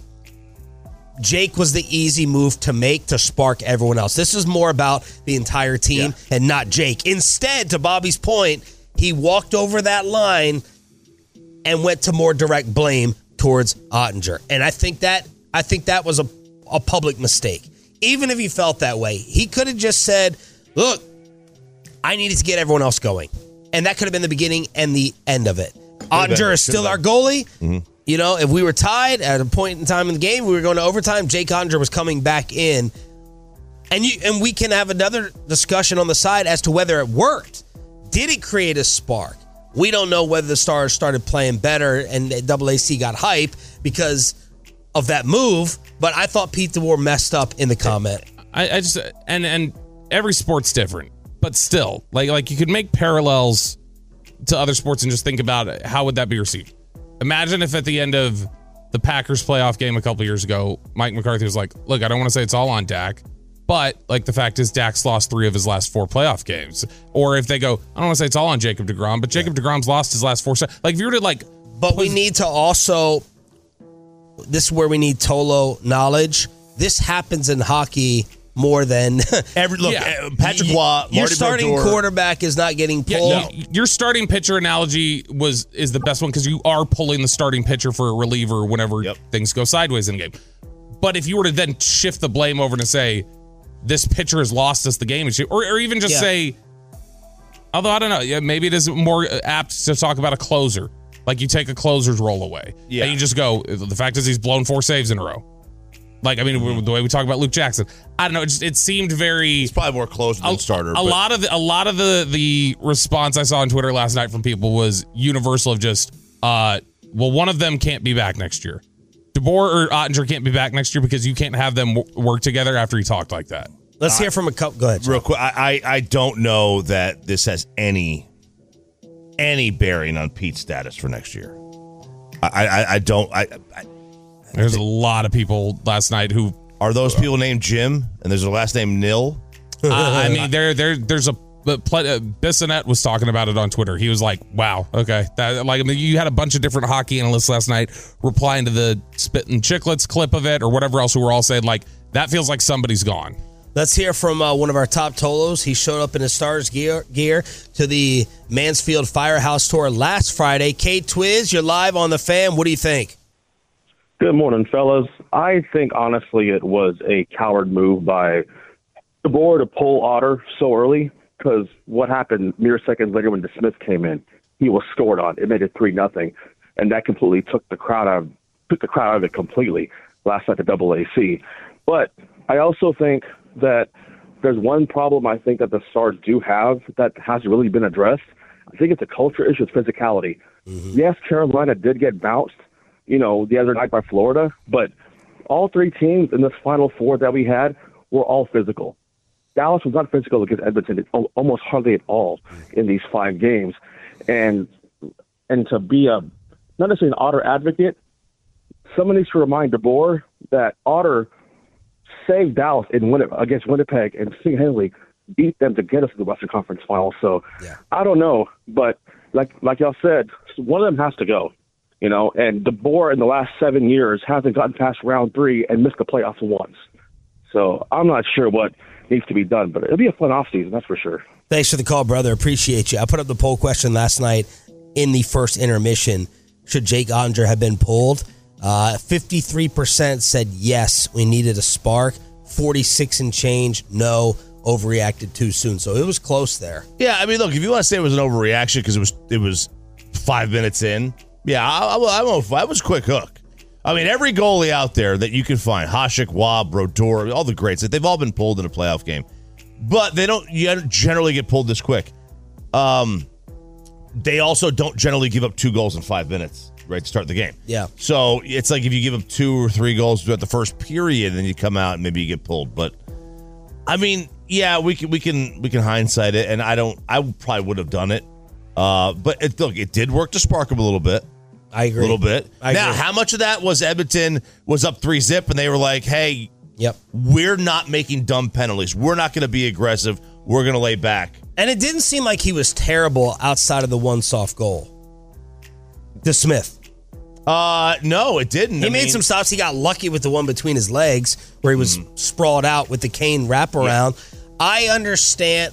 Jake was the easy move to make to spark everyone else. This is more about the entire team yeah. and not Jake. Instead, to Bobby's point, he walked over that line and went to more direct blame towards Ottinger. And I think that I think that was a, a public mistake. Even if he felt that way, he could have just said, look, I needed to get everyone else going. And that could have been the beginning and the end of it. Ottinger is still our goalie. Mm-hmm. You know, if we were tied at a point in time in the game, we were going to overtime, Jake Ottinger was coming back in. And you and we can have another discussion on the side as to whether it worked. Did it create a spark? We don't know whether the Stars started playing better and double A C got hype because of that move, but I thought Pete DeBoer messed up in the comment. I, I just and and every sport's different. But still, like like you could make parallels to other sports and just think about it. How would that be received? Imagine if at the end of the Packers playoff game a couple years ago, Mike McCarthy was like, look, I don't want to say it's all on Dak, but like the fact is Dak's lost three of his last four playoff games. Or if they go, I don't want to say it's all on Jacob deGrom, but Jacob yeah. deGrom's lost his last four. Like if you were to like... But we need to also... This is where we need Tolo knowledge. This happens in hockey... More than every look, yeah. Patrick Waugh, your Marty starting Brodeur. quarterback is not getting pulled. Yeah, no, your starting pitcher analogy was is the best one because you are pulling the starting pitcher for a reliever whenever yep. things go sideways in the game. But if you were to then shift the blame over to say this pitcher has lost us the game, or or even just yeah. say, although I don't know, yeah, maybe it is more apt to talk about a closer, like you take a closer's role away, yeah, and you just go. The fact is he's blown four saves in a row. Like, I mean, mm-hmm. the way we talk about Luke Jackson, I don't know. It just it seemed very. It's probably more closer than a, starter. A but. lot of the, a lot of the the response I saw on Twitter last night from people was universal of just, uh, well, one of them can't be back next year. DeBoer or Ottinger can't be back next year because you can't have them w- work together after he talked like that. Let's uh, hear from a couple. Go ahead, John. Real quick. I, I I don't know that this has any any bearing on Pete's status for next year. I I, I don't. I, I There's a lot of people last night who are those people named Jim, and there's a last name Nil. uh, I mean, there, there, there's a. But uh, Bissonnette was talking about it on Twitter. He was like, "Wow, okay." That like I mean, you had a bunch of different hockey analysts last night replying to the Spittin' Chicklets clip of it or whatever else. Who were all saying like, "That feels like somebody's gone." Let's hear from uh, one of our top Tolos. He showed up in his Stars gear, gear to the Mansfield Firehouse Tour last Friday. Kate Twiz, you're live on the Fan. What do you think? Good morning, fellas. I think, honestly, it was a coward move by DeBoer to pull Otter so early, because what happened mere seconds later when DeSmith came in, he was scored on. It made it three nothing, and that completely took the crowd out of, took the crowd out of it completely last night at Double A C. But I also think that there's one problem I think that the Stars do have that hasn't really been addressed. I think it's a culture issue with physicality. Mm-hmm. Yes, Carolina did get bounced, you know, the other night by Florida, but all three teams in this Final Four that we had were all physical. Dallas was not physical against Edmonton almost hardly at all in these five games. And and to be a not necessarily an Otter advocate, someone needs to remind DeBoer that Otter saved Dallas in Win- against Winnipeg and single-handedly beat them to get us to the Western Conference Final. So yeah. I don't know, but like like y'all said, one of them has to go. You know, and DeBoer in the last seven years hasn't gotten past round three and missed the playoffs once. So I'm not sure what needs to be done, but it'll be a fun offseason, that's for sure. Thanks for the call, brother. Appreciate you. I put up the poll question last night in the first intermission. Should Jake Ottinger have been pulled? Uh, fifty-three percent said yes, we needed a spark. forty-six and change, no, overreacted too soon. So it was close there. Yeah, I mean, look, if you want to say it was an overreaction because it was it was five minutes in, yeah, I, I, I, I was quick hook. I mean, every goalie out there that you can find, Hasek, Wob, Brodeur, all the greats, they've all been pulled in a playoff game. But they don't generally get pulled this quick. Um, they also don't generally give up two goals in five minutes, right, to start the game. Yeah. So it's like if you give up two or three goals throughout the first period, then you come out and maybe you get pulled. But, I mean, yeah, we can we can, we can hindsight it, and I don't, I probably would have done it. Uh, but, it, look, it did work to spark him a little bit. I agree. A little bit. I now, agree. how much of that was Edmonton was up three zip and they were like, hey, yep, we're not making dumb penalties. We're not going to be aggressive. We're going to lay back. And it didn't seem like he was terrible outside of the one soft goal. To Smith. Uh, no, it didn't. He I made mean, some stops. He got lucky with the one between his legs where he was mm. sprawled out with the Kane wraparound. Yeah. I understand.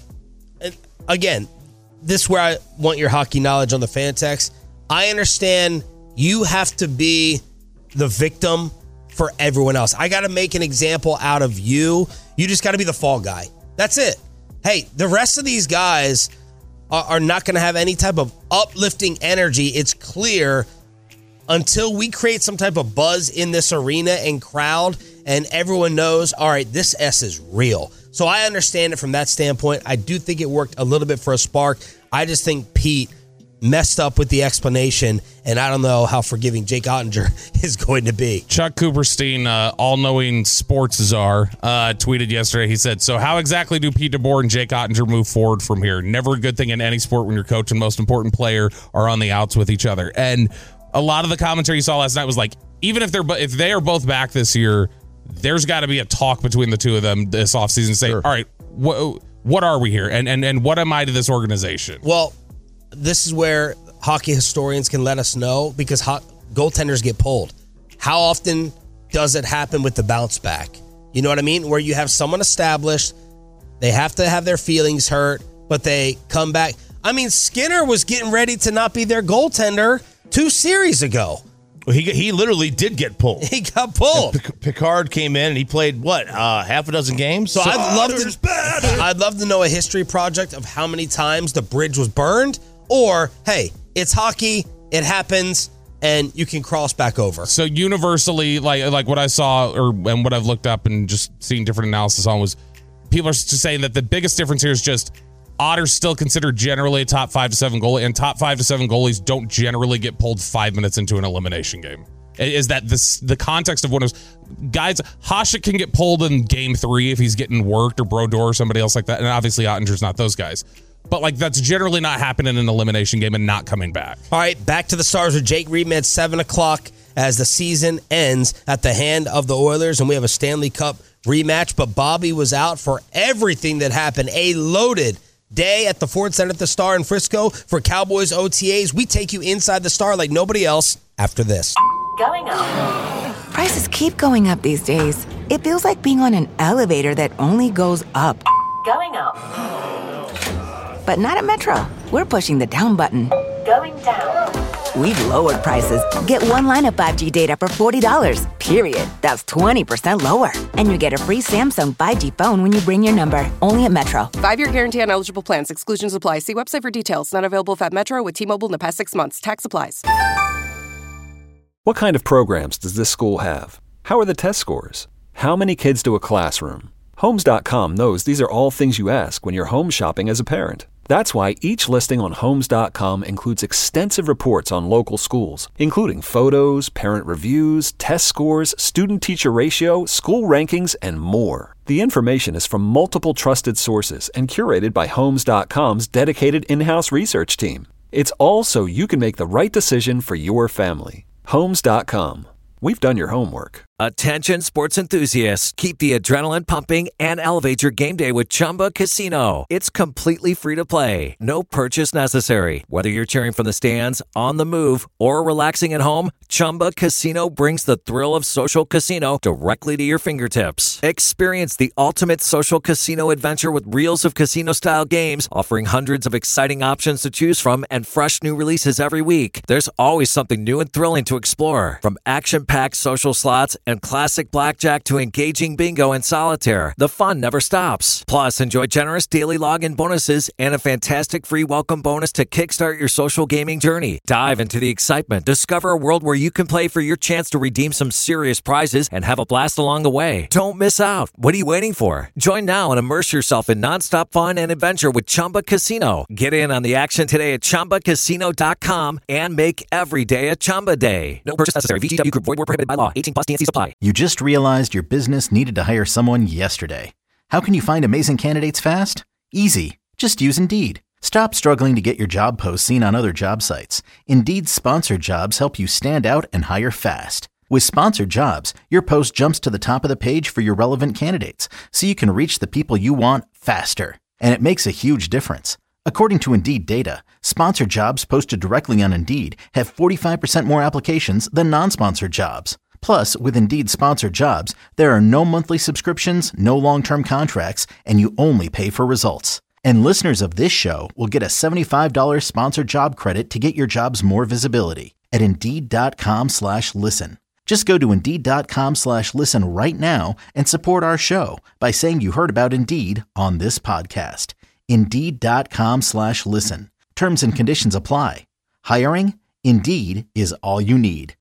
Again, this is where I want your hockey knowledge on the fan text. I understand you have to be the victim for everyone else. I got to make an example out of you. You just got to be the fall guy. That's it. Hey, the rest of these guys are, are not going to have any type of uplifting energy. It's clear until we create some type of buzz in this arena and crowd and everyone knows, all right, this S is real. So I understand it from that standpoint. I do think it worked a little bit for a spark. I just think Pete messed up with the explanation, and I don't know how forgiving Jake Ottinger is going to be. Chuck Cooperstein, uh, all-knowing sports czar, uh, tweeted yesterday. He said, so how exactly do Pete DeBoer and Jake Ottinger move forward from here? Never a good thing in any sport when your coach and most important player are on the outs with each other. And a lot of the commentary you saw last night was like, even if they're if they are both back this year, there's got to be a talk between the two of them this offseason. Say, sure. all right, what what are we here? And, and, and what am I to this organization? Well, this is where hockey historians can let us know because ho- goaltenders get pulled. How often does it happen with the bounce back? You know what I mean? Where you have someone established, they have to have their feelings hurt, but they come back. I mean, Skinner was getting ready to not be their goaltender two series ago. Well, he he literally did get pulled. He got pulled. P- Picard came in and he played what uh, half a dozen games. So, so I'd love to. Bad. I'd love to know a history project of how many times the bridge was burned. Or, hey, it's hockey, it happens, and you can cross back over. So universally, like like what I saw or and what I've looked up and just seen different analysis on was people are just saying that the biggest difference here is just Otter's still considered generally a top five to seven goalie, and top five to seven goalies don't generally get pulled five minutes into an elimination game. Is that this the context of one of those guys? Hasek can get pulled in game three if he's getting worked, or Brodeur or somebody else like that, and obviously Ottinger's not those guys. But, like, that's generally not happening in an elimination game and not coming back. All right, back to the Stars with Jake Reedman at seven o'clock as the season ends at the hand of the Oilers, and we have a Stanley Cup rematch. But Bobby was out for everything that happened. A loaded day at the Ford Center at the Star in Frisco for Cowboys O T As. We take you inside the Star like nobody else after this. Going up. Prices keep going up these days. It feels like being on an elevator that only goes up. Going up. But not at Metro. We're pushing the down button. Going down. We've lowered prices. Get one line of five G data for forty dollars, period. That's twenty percent lower. And you get a free Samsung five G phone when you bring your number. Only at Metro. Five-year guarantee on eligible plans. Exclusions apply. See website for details. Not available at Metro with T-Mobile in the past six months. Tax applies. What kind of programs does this school have? How are the test scores? How many kids do a classroom? Homes dot com knows these are all things you ask when you're home shopping as a parent. That's why each listing on Homes dot com includes extensive reports on local schools, including photos, parent reviews, test scores, student-teacher ratio, school rankings, and more. The information is from multiple trusted sources and curated by Homes dot com's dedicated in-house research team. It's all so you can make the right decision for your family. Homes dot com. We've done your homework. Attention sports enthusiasts, keep the adrenaline pumping and elevate your game day with Chumba Casino. It's completely free to play. No purchase necessary. Whether you're cheering from the stands, on the move, or relaxing at home, Chumba Casino brings the thrill of social casino directly to your fingertips. Experience the ultimate social casino adventure with reels of casino-style games, offering hundreds of exciting options to choose from and fresh new releases every week. There's always something new and thrilling to explore. From action-packed social slots and classic blackjack to engaging bingo and solitaire, the fun never stops. Plus, enjoy generous daily login bonuses and a fantastic free welcome bonus to kickstart your social gaming journey. Dive into the excitement. Discover a world where you can play for your chance to redeem some serious prizes and have a blast along the way. Don't miss out. What are you waiting for? Join now and immerse yourself in nonstop fun and adventure with Chumba Casino. Get in on the action today at Chumba Casino dot com and make every day a Chumba day. No purchase necessary. V G W Group. Void where prohibited by law. eighteen plus. T N C supply. You just realized your business needed to hire someone yesterday. How can you find amazing candidates fast? Easy. Just use Indeed. Stop struggling to get your job posts seen on other job sites. Indeed's sponsored jobs help you stand out and hire fast. With sponsored jobs, your post jumps to the top of the page for your relevant candidates, so you can reach the people you want faster. And it makes a huge difference. According to Indeed data, sponsored jobs posted directly on Indeed have forty-five percent more applications than non-sponsored jobs. Plus, with Indeed sponsored jobs, there are no monthly subscriptions, no long-term contracts, and you only pay for results. And listeners of this show will get a seventy-five dollars sponsored job credit to get your jobs more visibility at Indeed dot com slash listen. Just go to Indeed dot com slash listen right now and support our show by saying you heard about Indeed on this podcast. Indeed dot com slash listen. Terms and conditions apply. Hiring? Indeed is all you need.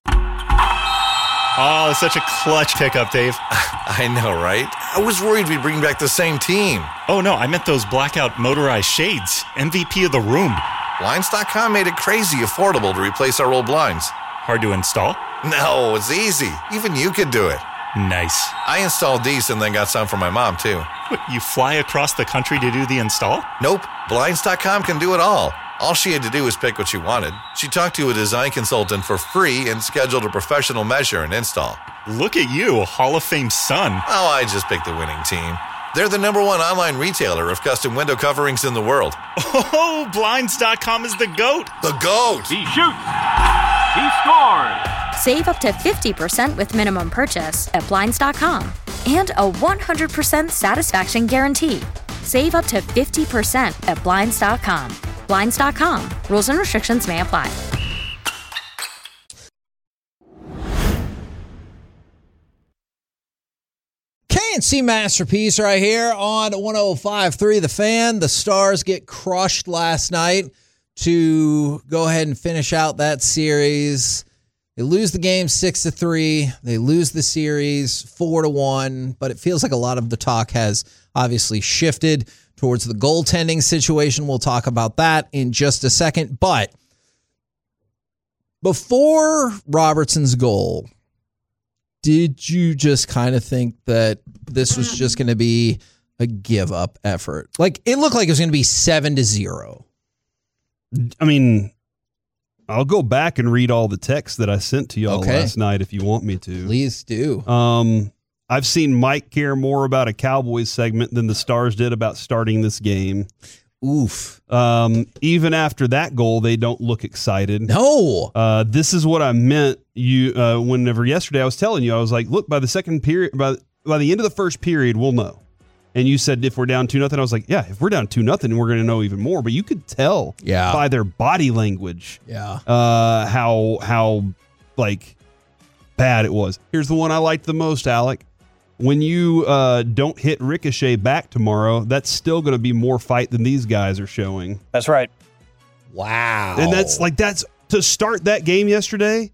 Oh, it's such a clutch pickup, Dave. I know, right? I was worried we'd bring back the same team. Oh, no, I meant those blackout motorized shades. M V P of the room. Blinds dot com made it crazy affordable to replace our old blinds. Hard to install? No, it's easy. Even you could do it. Nice. I installed these and then got some for my mom, too. What, you fly across the country to do the install? Nope. Blinds dot com can do it all. All she had to do was pick what she wanted. She talked to a design consultant for free and scheduled a professional measure and install. Look at you, Hall of Fame son. Oh, I just picked the winning team. They're the number one online retailer of custom window coverings in the world. Oh, Blinds dot com is the GOAT. The GOAT! He shoots! He scores! Save up to fifty percent with minimum purchase at Blinds dot com. And a one hundred percent satisfaction guarantee. Save up to fifty percent at Blinds dot com. Blinds dot com. Rules and restrictions may apply. K and C Masterpiece right here on one oh five point three The Fan. The Stars get crushed last night to go ahead and finish out that series. They lose the game six to three. They lose the series four to one, but it feels like a lot of the talk has obviously shifted towards the goaltending situation. We'll talk about that in just a second. But before Robertson's goal, did you just kind of think that this was just going to be a give-up effort? Like, it looked like it was going to be seven to zero. I mean, I'll go back and read all the texts that I sent to y'all Okay. last night if you want me to. Please do. Um, I've seen Mike care more about a Cowboys segment than the Stars did about starting this game. Oof. Um, even after that goal, they don't look excited. No. Uh, this is what I meant. You, uh, whenever yesterday I was telling you, I was like, look, by the second period, by by the end of the first period, we'll know. And you said if we're down two nothing, I was like, yeah, if we're down two nothing, we're going to know even more. But you could tell, yeah. by their body language, yeah, uh, how how like bad it was. Here's the one I liked the most, Alec. When you uh, don't hit Ricochet back tomorrow, that's still going to be more fight than these guys are showing. That's right. Wow. And that's like, that's to start that game yesterday.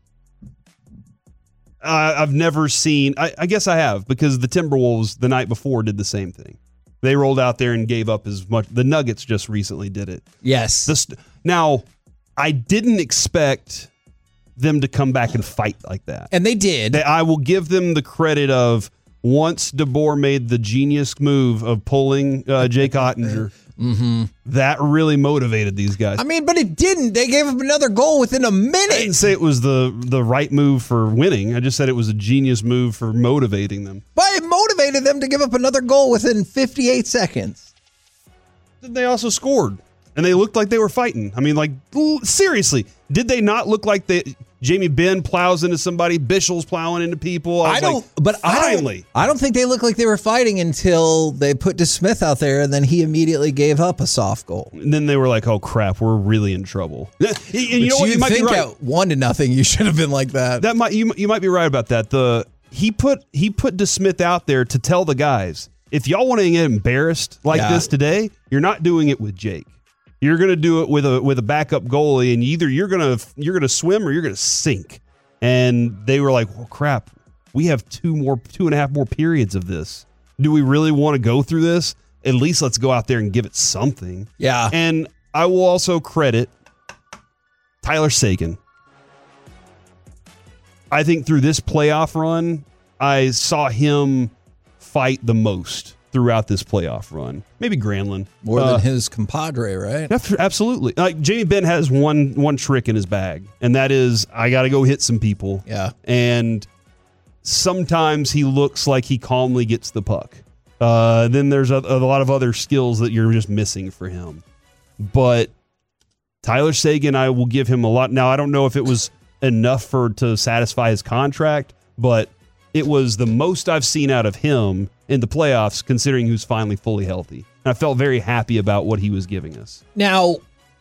Uh, I've never seen, I, I guess I have, because the Timberwolves the night before did the same thing. They rolled out there and gave up as much. The Nuggets just recently did it. Yes. The, now, I didn't expect them to come back and fight like that. And they did. They, I will give them the credit of, once DeBoer made the genius move of pulling uh, Jake Ottinger Mm-hmm. That really motivated these guys. I mean, but it didn't. They gave up another goal within a minute. I didn't say it was the, the right move for winning. I just said it was a genius move for motivating them. But it motivated them to give up another goal within fifty-eight seconds. They also scored, and they looked like they were fighting. I mean, like, seriously, did they not look like they... Jamie Benn plows into somebody, Bischel's plowing into people. I, I don't, like, but finally. I don't, I don't think they looked like they were fighting until they put DeSmith out there, and then he immediately gave up a soft goal. And then they were like, "Oh crap, we're really in trouble." And you know what? You might think be right. At one to nothing, you should have been like that. That might you you might be right about that. The he put he put DeSmith out there to tell the guys, if y'all want to get embarrassed like Yeah. this today, you're not doing it with Jake. You're going to do it with a with a backup goalie, and either you're going to you're going to swim or you're going to sink. And they were like, "Well, crap, we have two more two and a half more periods of this. Do we really want to go through this? At least let's go out there and give it something." Yeah. And I will also credit Tyler Seguin. I think through this playoff run, I saw him fight the most throughout this playoff run. Maybe Granlund. More Uh, than his compadre, right? Ab- Absolutely. Like Jamie Benn has one one trick in his bag, and that is I got to go hit some people. Yeah. And sometimes he looks like he calmly gets the puck. Uh, then there's a, a lot of other skills that you're just missing for him. But Tyler Seguin, I will give him a lot. Now, I don't know if it was enough for to satisfy his contract, but it was the most I've seen out of him in the playoffs, considering he was finally fully healthy. And I felt very happy about what he was giving us. Now,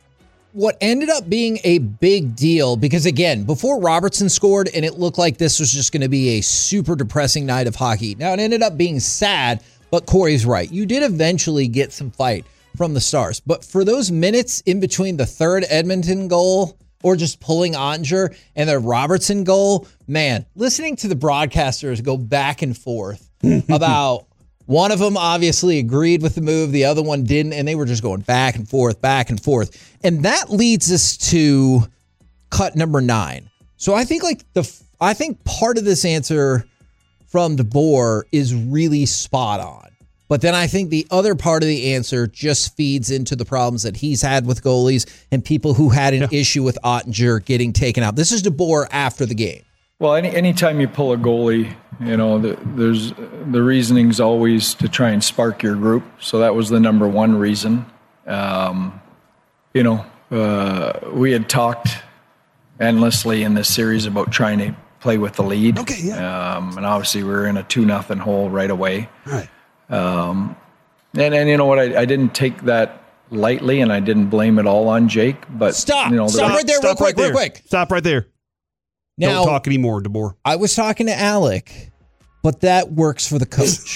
what ended up being a big deal, because again, before Robertson scored and it looked like this was just going to be a super depressing night of hockey. Now, it ended up being sad, but Corey's right. You did eventually get some fight from the Stars. But for those minutes in between the third Edmonton goal or just pulling Ottinger and the Robertson goal, man, listening to the broadcasters go back and forth about one of them obviously agreed with the move, the other one didn't, and they were just going back and forth, back and forth. And that leads us to cut number nine. So I think like the I think part of this answer from DeBoer is really spot on. But then I think the other part of the answer just feeds into the problems that he's had with goalies and people who had an yeah. issue with Ottinger getting taken out. This is DeBoer after the game. Well, any anytime you pull a goalie, you know, the, there's the reasoning's always to try and spark your group. So that was the number one reason. Um, you know, uh, we had talked endlessly in this series about trying to play with the lead. Okay, yeah. Um, and obviously we were in a two nothing hole right away. Right. Um, and and you know what? I, I didn't take that lightly, and I didn't blame it all on Jake. But stop, you know, stop right there, Stop real quick, right there. real quick. Stop right there. Now, Don't talk anymore, DeBoer. I was talking to Alec, but that works for the coach.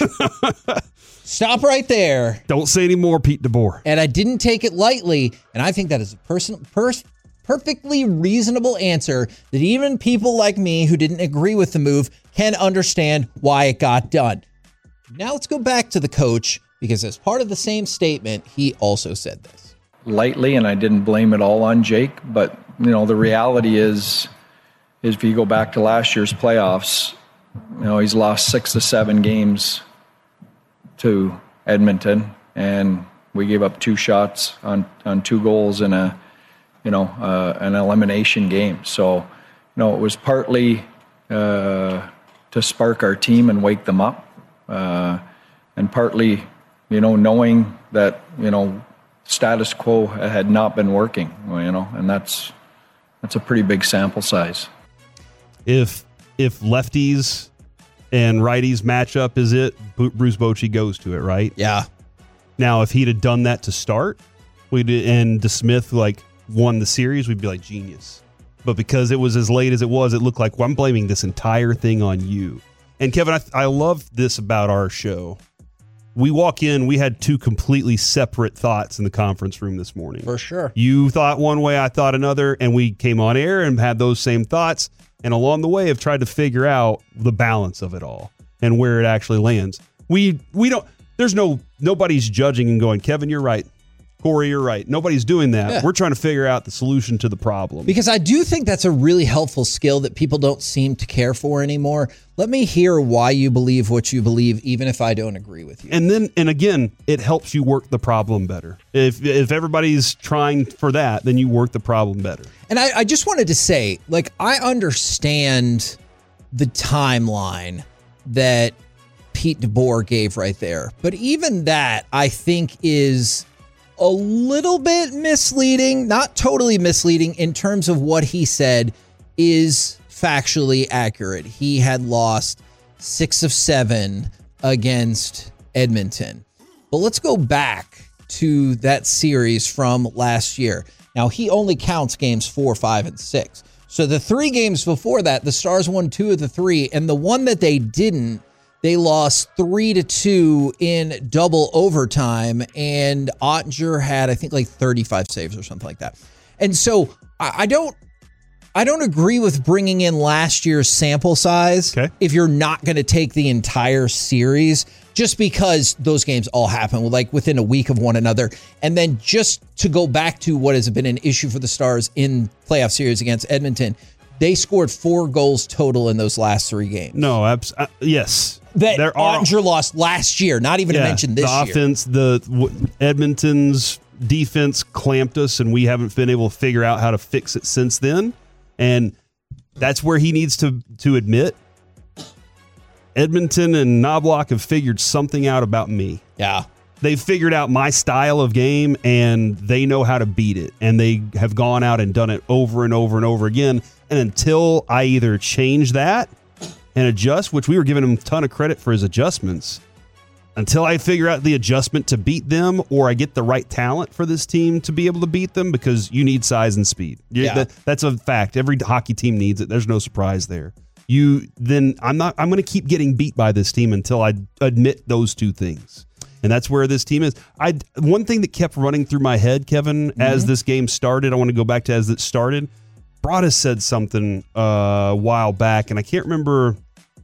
Stop right there. Don't say any more, Pete DeBoer. And I didn't take it lightly, and I think that is a person, pers- perfectly reasonable answer that even people like me who didn't agree with the move can understand why it got done. Now let's go back to the coach, because as part of the same statement, he also said this. Lightly, and I didn't blame it all on Jake, but you know, the reality is, is if you go back to last year's playoffs, you know, he's lost six to seven games to Edmonton, and we gave up two shots on, on two goals in a, you know, uh, an elimination game. So, you know, it was partly uh, to spark our team and wake them up, uh, and partly, you know, knowing that, you know, status quo had not been working, you know, and that's that's a pretty big sample size. If if lefties and righties match up, is it Bruce Bochy goes to it, right? Yeah. Now, if he'd have done that to start, we'd and DeSmith like won the series, we'd be like genius. But because it was as late as it was, it looked like, well, I'm blaming this entire thing on you. And Kevin, I, I love this about our show. We walk in, we had two completely separate thoughts in the conference room this morning. For sure. You thought one way, I thought another, and we came on air and had those same thoughts. And along the way have tried to figure out the balance of it all and where it actually lands. We we don't, there's no, nobody's judging and going, Kevin, you're right. Corey, you're right. Nobody's doing that. Yeah. We're trying to figure out the solution to the problem. Because I do think that's a really helpful skill that people don't seem to care for anymore. Let me hear why you believe what you believe, even if I don't agree with you. And then, and again, it helps you work the problem better. If if everybody's trying for that, then you work the problem better. And I, I just wanted to say, like, I understand the timeline that Pete DeBoer gave right there. But even that, I think, is a little bit misleading, not totally misleading in terms of what he said is factually accurate. He had lost six of seven against Edmonton. But let's go back to that series from last year. Now, he only counts games four, five, and six. So the three games before that, the Stars won two of the three, and the one that they didn't, they lost three to two in double overtime, and Oettinger had, I think, like thirty-five saves or something like that. And so I, I don't, I don't agree with bringing in last year's sample size if you're not going to take the entire series, just because those games all happen like within a week of one another. And then just to go back to what has been an issue for the Stars in playoff series against Edmonton, they scored four goals total in those last three games. No, abs- uh, yes. That There are- Oettinger lost last year, not even to Yeah, mention this the year. offense, the w- Edmonton's defense clamped us, and we haven't been able to figure out how to fix it since then. And that's where he needs to to admit Edmonton and Knobloch have figured something out about me. Yeah. They've figured out my style of game, and they know how to beat it. And they have gone out and done it over and over and over again. And until I either change that and adjust, which we were giving him a ton of credit for his adjustments, until I figure out the adjustment to beat them, or I get the right talent for this team to be able to beat them, because you need size and speed. You- Yeah. that- that's a fact. Every hockey team needs it. There's no surprise there. You then I'm not. I'm going to keep getting beat by this team until I admit those two things, and that's where this team is. I one thing that kept running through my head, Kevin, Mm-hmm. as this game started. I want to go back to as it started. Broadus said something uh, a while back, and I can't remember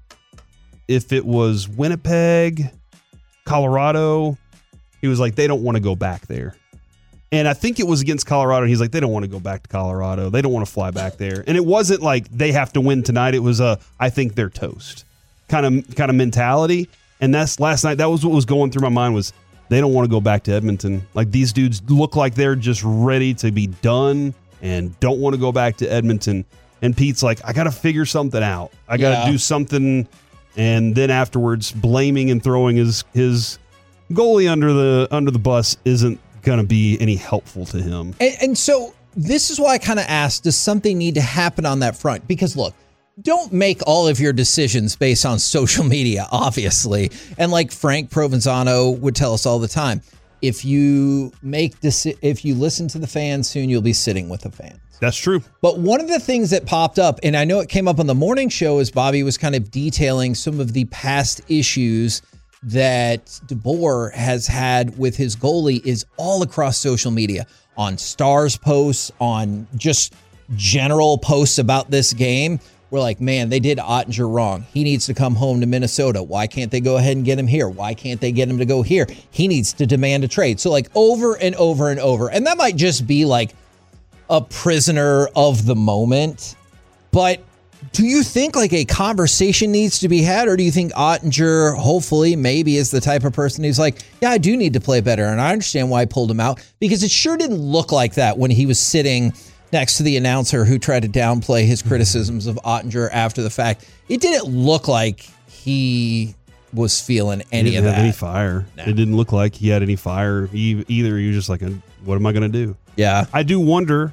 if it was Winnipeg, Colorado. He was like, they don't want to go back there. And I think it was against Colorado. He's like, they don't want to go back to Colorado. They don't want to fly back there. And it wasn't like they have to win tonight. It was a, I think they're toast kind of kind of mentality. And that's last night. That was what was going through my mind, was they don't want to go back to Edmonton. Like, these dudes look like they're just ready to be done and don't want to go back to Edmonton. And Pete's like, I got to figure something out. I got to Yeah. do something. And then afterwards, blaming and throwing his his goalie under the under the bus isn't going to be any helpful to him. And, and so this is why I kind of asked, does something need to happen on that front? Because look, don't make all of your decisions based on social media, obviously. And like Frank Provenzano would tell us all the time, if you make deci- if you listen to the fans, soon you'll be sitting with the fans. That's true. But one of the things that popped up, and I know it came up on the morning show as Bobby was kind of detailing some of the past issues that DeBoer has had with his goalie, is all across social media, on Stars posts, on just general posts about this game. We're like, man, they did Oettinger wrong. He needs to come home to Minnesota. Why can't they go ahead and get him here? Why can't they get him to go here? He needs to demand a trade. So like over and over and over. And that might just be like a prisoner of the moment. But do you think like a conversation needs to be had, or do you think Oettinger, hopefully, maybe is the type of person who's like, yeah, I do need to play better, and I understand why I pulled him out? Because it sure didn't look like that when he was sitting next to the announcer who tried to downplay his criticisms of Oettinger after the fact. It didn't look like he was feeling any he of didn't that. have any fire. No. It didn't look like he had any fire e- either. He was just like, what am I going to do? Yeah. I do wonder,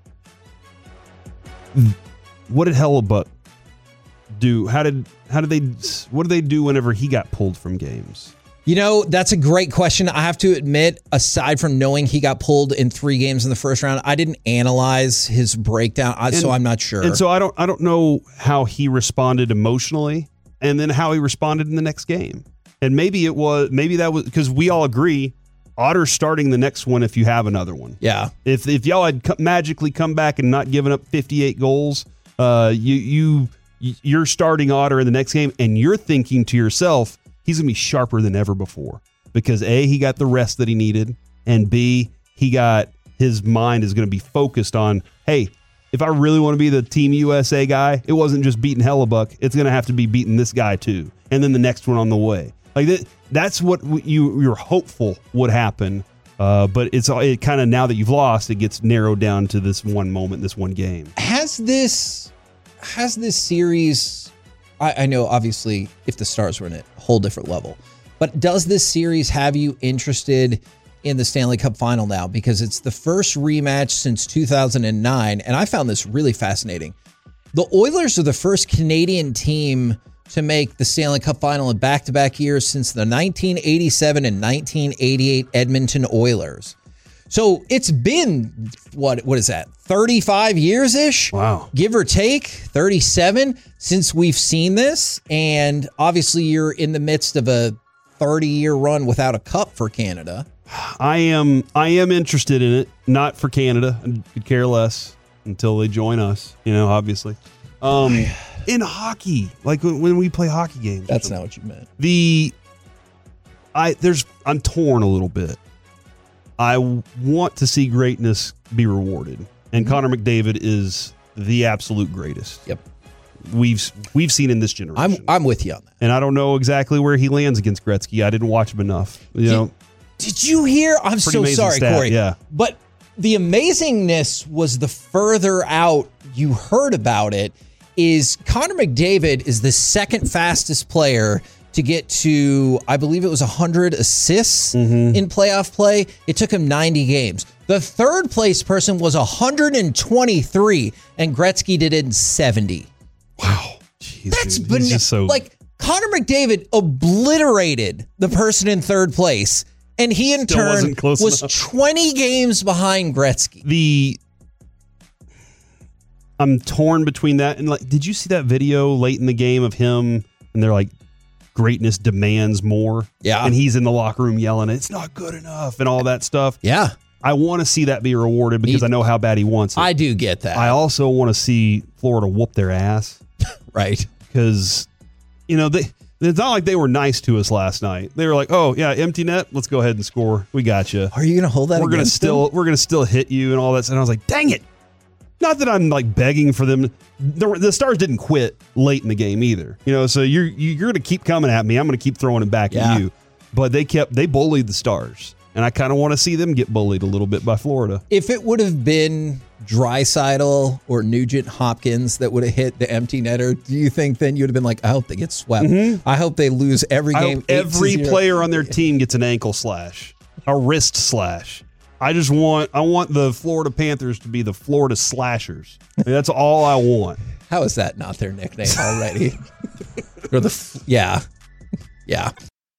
what did Hellebuck do? How did how did they what did they do whenever he got pulled from games? You know, that's a great question. I have to admit, aside from knowing he got pulled in three games in the first round, I didn't analyze his breakdown, I- so I'm not sure. And so I don't I don't know how he responded emotionally, and then how he responded in the next game. And maybe it was maybe that was because we all agree Otter's starting the next one if you have another one. Yeah. If if y'all had co- magically come back and not given up fifty-eight goals, uh, you you you're starting Otter in the next game, and you're thinking to yourself, he's gonna be sharper than ever before, because A, he got the rest that he needed, and B, he got his mind is going to be focused on, hey, if I really want to be the Team U S A guy, it wasn't just beating Hellebuck. It's going to have to be beating this guy too, and then the next one on the way. Like that, that's what you you're hopeful would happen. Uh, but it's it kind of now that you've lost, it gets narrowed down to this one moment, this one game. Has this has this series? I, I know, obviously, if the Stars were in it, a whole different level. But does this series have you interested in the Stanley Cup Final now? Because it's the first rematch since two thousand nine, and I found this really fascinating. The Oilers are the first Canadian team to make the Stanley Cup Final in back-to-back years since the nineteen eighty-seven and nineteen eighty-eight Edmonton Oilers. So it's been, what what is that, thirty-five years-ish? Wow. Give or take, thirty-seven since we've seen this. And obviously you're in the midst of a thirty-year run without a cup for Canada. I am I am interested in it, not for Canada. I could care less until they join us, you know, obviously. Um, in hockey, like when, when we play hockey games. That's not what you meant. The I there's I'm torn a little bit. I want to see greatness be rewarded, and mm-hmm. Connor McDavid is the absolute greatest. Yep. We've we've seen in this generation. I'm I'm with you on that. And I don't know exactly where he lands against Gretzky. I didn't watch him enough. You did, know. Did you hear? I'm so sorry, stat, Corey. Yeah. But the amazingness was the further out you heard about it is Connor McDavid is the second fastest player to get to, I believe it was one hundred assists mm-hmm. in playoff play. It took him ninety games. The third place person was one hundred twenty-three, and Gretzky did it in seventy. Wow. Jeez, That's dude, bana- he's just so... like Connor McDavid obliterated the person in third place, and he in Still turn wasn't close was enough. twenty games behind Gretzky. The I'm torn between that and like, did you see that video late in the game of him and they're like, greatness demands more? Yeah. And he's in the locker room yelling, it's not good enough and all that stuff. Yeah. I want to see that be rewarded because Me- I know how bad he wants it. I do get that. I also want to see Florida whoop their ass. Right. Because, you know, they it's not like they were nice to us last night. They were like, "Oh yeah, empty net. Let's go ahead and score. We got you." Are you going to hold that? We're gonna against still them? we're gonna still hit you and all that. And I was like, "Dang it!" Not that I'm like begging for them. The, the Stars didn't quit late in the game either. You know, so you're you're gonna keep coming at me. I'm gonna keep throwing it back Yeah. at you. But they kept they bullied the Stars, and I kind of want to see them get bullied a little bit by Florida. If it would have been Draisaitl or Nugent Hopkins that would have hit the empty netter, do you think then you'd have been like, I hope they get swept. Mm-hmm. I hope they lose every I game. hope every eight to zero. player on their team gets an ankle slash, a wrist slash. I just want I want the Florida Panthers to be the Florida Slashers. I mean, that's all I want. How is that not their nickname already? or the f- yeah, yeah.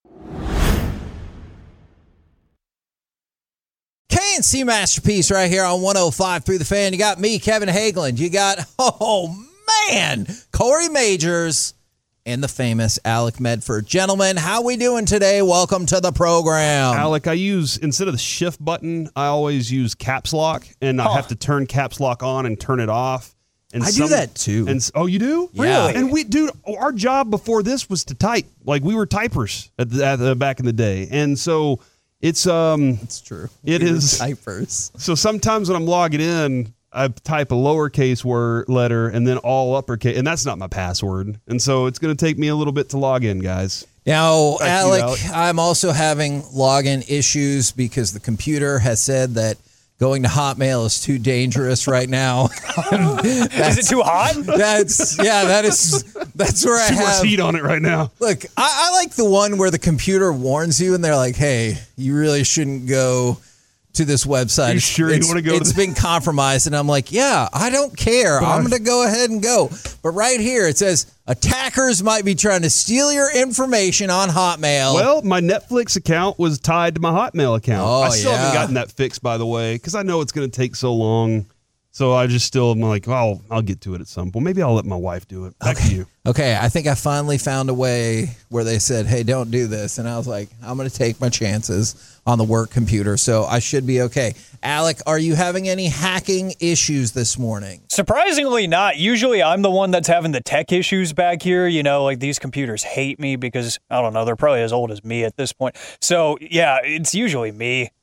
K and C Masterpiece right here on one oh five through the Fan. You got me, Kevin Hageland. You got, oh man, Corey Majors and the famous Alec Medford. Gentlemen, how we doing today? Welcome to the program. Alec, I use, instead of the shift button, I always use caps lock, and I Oh. have to turn caps lock on and turn it off. And I do that too. And s- oh, you do? Yeah. Really? And we, dude, our job before this was to type. Like we were typers at the, at the back in the day, and so it's um, it's true. It We were is typers. So sometimes when I'm logging in, I type a lowercase word letter and then all uppercase, and that's not my password. And so it's going to take me a little bit to log in, guys. Now, Back to you, Alec, Alec. I'm also having login issues because the computer has said that going to Hotmail is too dangerous right now. Is it too hot? That's yeah. That is that's where I Too much have heat on it right now. Look, I, I like the one where the computer warns you and they're like, "Hey, you really shouldn't go to this website. You sure you It's- wanna go to It's the- been compromised." And I'm like, "Yeah, I don't care. I'm going to go ahead and go." But right here it says attackers might be trying to steal your information on Hotmail. Well, my Netflix account was tied to my Hotmail account. Oh, I still yeah. haven't gotten that fixed, by the way, because I know it's going to take so long. So I just still am like, well, I'll get to it at some point. Maybe I'll let my wife do it. Back to you. Okay, I think I finally found a way where they said, "Hey, don't do this." And I was like, I'm going to take my chances on the work computer, so I should be okay. Alec, are you having any hacking issues this morning? Surprisingly not. Usually I'm the one that's having the tech issues back here. You know, like these computers hate me because, I don't know, they're probably as old as me at this point. So, yeah, it's usually me.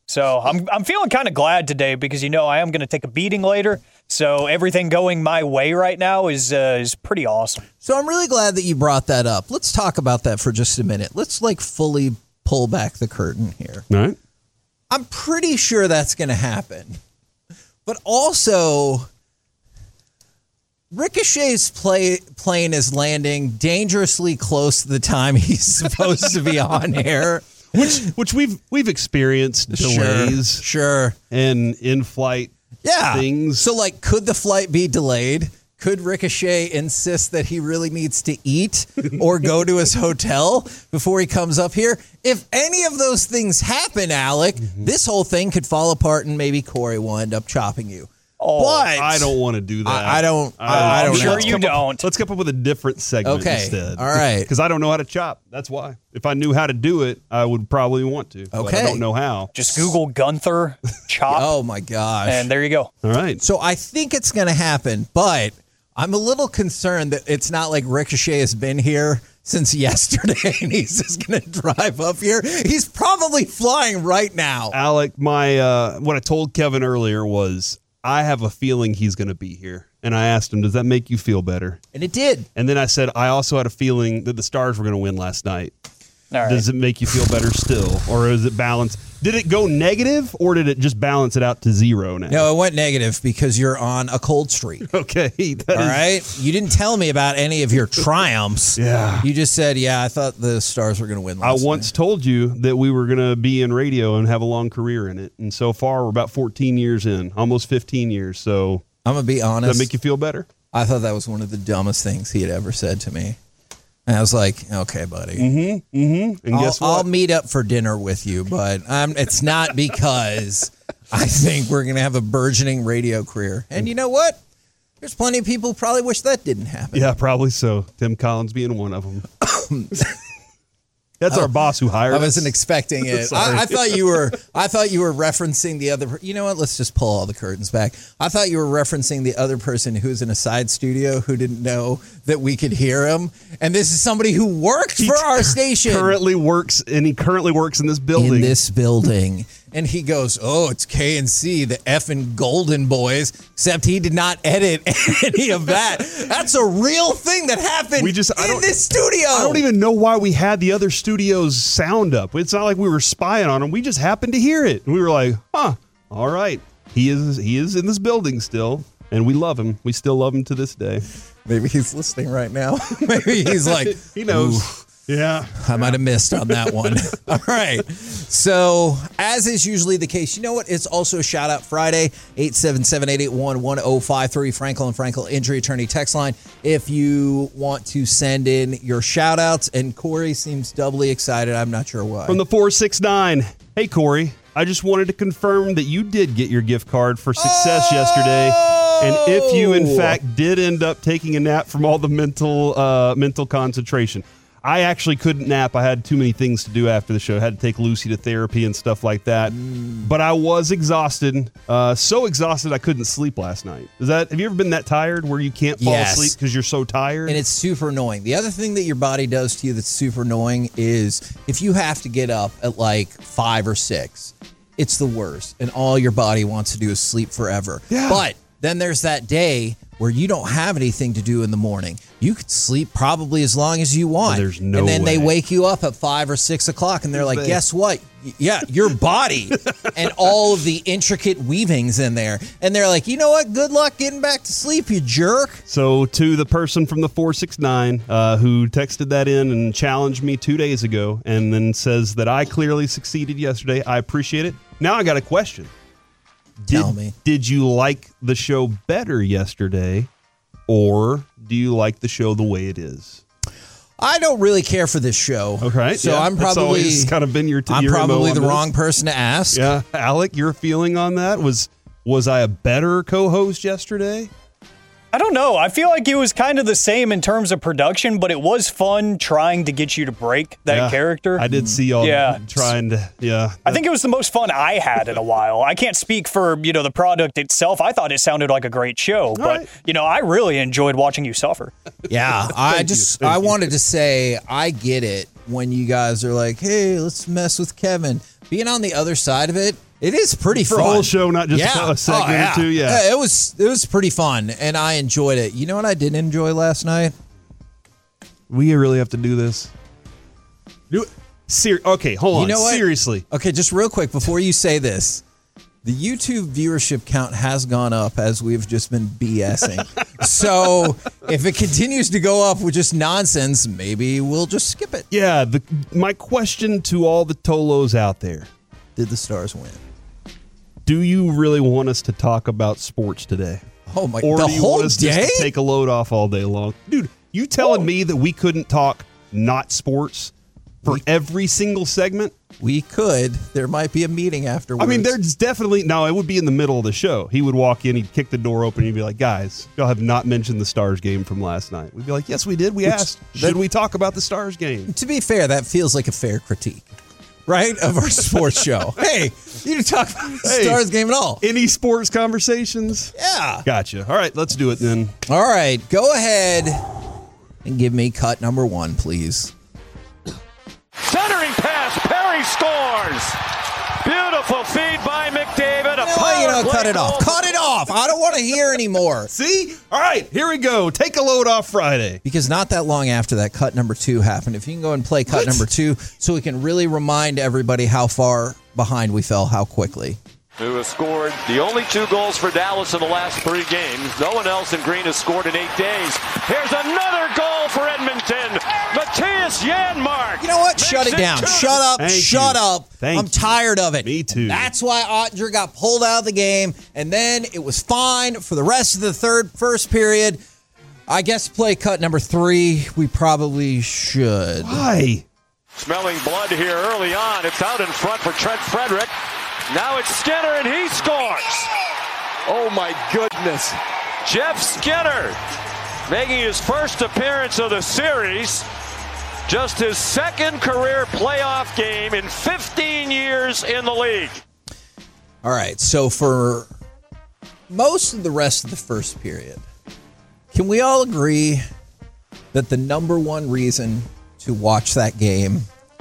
So I'm I'm feeling kind of glad today because, you know, I am going to take a beating later. So everything going my way right now is uh, is pretty awesome. So I'm really glad that you brought that up. Let's talk about that for just a minute. Let's like fully pull back the curtain here. All right. I'm pretty sure that's going to happen. But also, Ricochet's play, plane is landing dangerously close to the time he's supposed to be on air. Which which we've we've experienced delays. Sure. sure. And in-flight yeah. things. So, like, could the flight be delayed? Could Ricochet insist that he really needs to eat or go to his hotel before he comes up here? If any of those things happen, Alec, mm-hmm. this whole thing could fall apart and maybe Corey will end up chopping you. Oh, but I don't want to do that. I, I don't. I, I, I don't. I'm sure know. you don't. Up, let's come up with a different segment okay. instead. All right. Because I don't know how to chop. That's why. If I knew how to do it, I would probably want to. Okay. But I don't know how. Just Google Gunther chop. Oh my gosh. And there you go. All right. So I think it's going to happen, but I'm a little concerned that it's not like Ricochet has been here since yesterday and he's just going to drive up here. He's probably flying right now. Alec, my uh, what I told Kevin earlier was I have a feeling he's going to be here. And I asked him, does that make you feel better? And it did. And then I said, I also had a feeling that the Stars were going to win last night. All right. Does it make you feel better still? Or is it balanced? Did it go negative or did it just balance it out to zero now? No, it went negative because you're on a cold streak. Okay. All right. You didn't tell me about any of your triumphs. Yeah. You just said, yeah, I thought the Stars were going to win I last once night. told you that we were going to be in radio and have a long career in it. And so far, we're about fourteen years in, almost fifteen years. So I'm going to be honest. Does that make you feel better? I thought that was one of the dumbest things he had ever said to me. And I was like, okay, buddy. Mm-hmm. Mm-hmm. And I'll, guess what? I'll meet up for dinner with you, but um, it's not because I think we're going to have a burgeoning radio career. And you know what? There's plenty of people who probably wish that didn't happen. Yeah, probably so. Tim Collins being one of them. That's Oh, our boss who hired I us. wasn't expecting it. Sorry. I, I thought you were. I thought you were referencing the other. You know what? Let's just pull all the curtains back. I thought you were referencing the other person who's in a side studio who didn't know that we could hear him. And this is somebody who works He for our station. Currently works, and he currently works in this building. In this building. And he goes, oh, it's K and C, the effing Golden Boys, except he did not edit any of that. That's a real thing that happened We just- I in don't- this studio. I don't even know why we had the other studio's sound up. It's not like we were spying on him. We just happened to hear it. And we were like, huh, all right. He is he is in this building still, and we love him. We still love him to this day. Maybe he's listening right now. Maybe he's like, he knows. "Ooh, Yeah. I might have missed on that one." All right. So, as is usually the case, you know what? It's also Shout Out Friday, eight seven seven, eight eight one, one oh five three, Franklin and Franklin Injury Attorney text line. If you want to send in your shout outs, and Corey seems doubly excited. I'm not sure why. From the four six nine. Hey, Corey. I just wanted to confirm that you did get your gift card for success oh! yesterday. And if you, in fact, did end up taking a nap from all the mental uh, mental concentration. I actually couldn't nap. I had too many things to do after the show. I had to take Lucy to therapy and stuff like that. Mm. But I was exhausted. Uh, so exhausted I couldn't sleep last night. Is that? Have you ever been that tired where you can't fall Yes. asleep because you're so tired? And it's super annoying. The other thing that your body does to you that's super annoying is if you have to get up at like five or six, it's the worst. And all your body wants to do is sleep forever. Yeah. But then there's that day where you don't have anything to do in the morning. You could sleep probably as long as you want. Oh, there's no And then way. they wake you up at five or six o'clock and they're like, They- guess what? Y- Yeah, your body and all of the intricate weavings in there. And they're like, you know what? Good luck getting back to sleep, you jerk. So to the person from the four six nine uh, who texted that in and challenged me two days ago and then says that I clearly succeeded yesterday, I appreciate it. Now I got a question. Did, Tell me. Did you like the show better yesterday, or do you like the show the way it is? I don't really care for this show. Okay, So yeah, I'm that's probably always kind of been your. T- I'm your M O probably on the this. wrong person to ask. Yeah, Alec, your feeling on that was was I a better co-host yesterday? I don't know. I feel like it was kind of the same in terms of production, but it was fun trying to get you to break that Yeah, character. I did see y'all Yeah. trying to. Yeah, I think it was the most fun I had in a while. I can't speak for, you know, the product itself. I thought it sounded like a great show, but, right. you know, I really enjoyed watching you suffer. Yeah, I Thank just you, thank I you. wanted to say I get it when you guys are like, "Hey, let's mess with Kevin." Being on the other side of it, It is pretty For fun. a whole show, not just yeah. a segment oh, yeah. or two. Yeah. It was it was pretty fun, and I enjoyed it. You know what I didn't enjoy last night? We really have to do this. Do it. Ser- okay, hold on. You know what? Seriously. Okay, just real quick before you say this. The YouTube viewership count has gone up as we've just been BSing. So if it continues to go up with just nonsense, maybe we'll just skip it. Yeah, the, my question to all the Tolos out there. Did the Stars win? Do you really want us to talk about sports today? Oh my! Or the do you whole want us day? just to take a load off all day long? Dude, you telling me that we couldn't talk not sports for we, every single segment? We could. There might be a meeting afterwards. I mean, there's definitely... No, it would be in the middle of the show. He would walk in, he'd kick the door open, and he'd be like, guys, y'all have not mentioned the Stars game from last night. We'd be like, yes, we did. We Which, asked, should that, we talk about the Stars game? To be fair, that feels like a fair critique, right, of our sports show. Hey, you didn't talk about the Hey, Stars game at all. Any sports conversations? Yeah. Gotcha. All right, let's do it then. All right, go ahead and give me cut number one, please. Centering pass, Perry scores. Beautiful feed by McDavid. A No, power you know, play cut it off. goal. Cut it off. I don't want to hear anymore. See? All right, here we go. Take a load off Friday. Because not that long after that, cut number two happened. If you can go and play cut What? number two so we can really remind everybody how far behind we fell, how quickly. Who has scored the only two goals for Dallas in the last three games. No one else in green has scored in eight days. Here's another goal for Edmonton. Matthias Janmark. You know what? Shut it down. Shut up. Thank Shut you. up. Thank I'm you. tired of it. Me too. That's why Oettinger got pulled out of the game, and then it was fine for the rest of the third first period. I guess play cut number three. We probably should. Why? Smelling blood here early on. It's out in front for Trent Frederick. Now it's Skinner, and he scores. Oh, my goodness. Jeff Skinner making his first appearance of the series. Just his second career playoff game in fifteen years in the league. All right, so for most of the rest of the first period, can we all agree that the number one reason to watch that game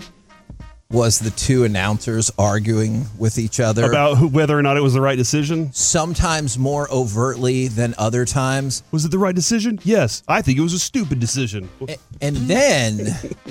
was the two announcers arguing with each other? About who, whether or not it was the right decision? Sometimes more overtly than other times. Was it the right decision? Yes. I think it was a stupid decision. A- And then,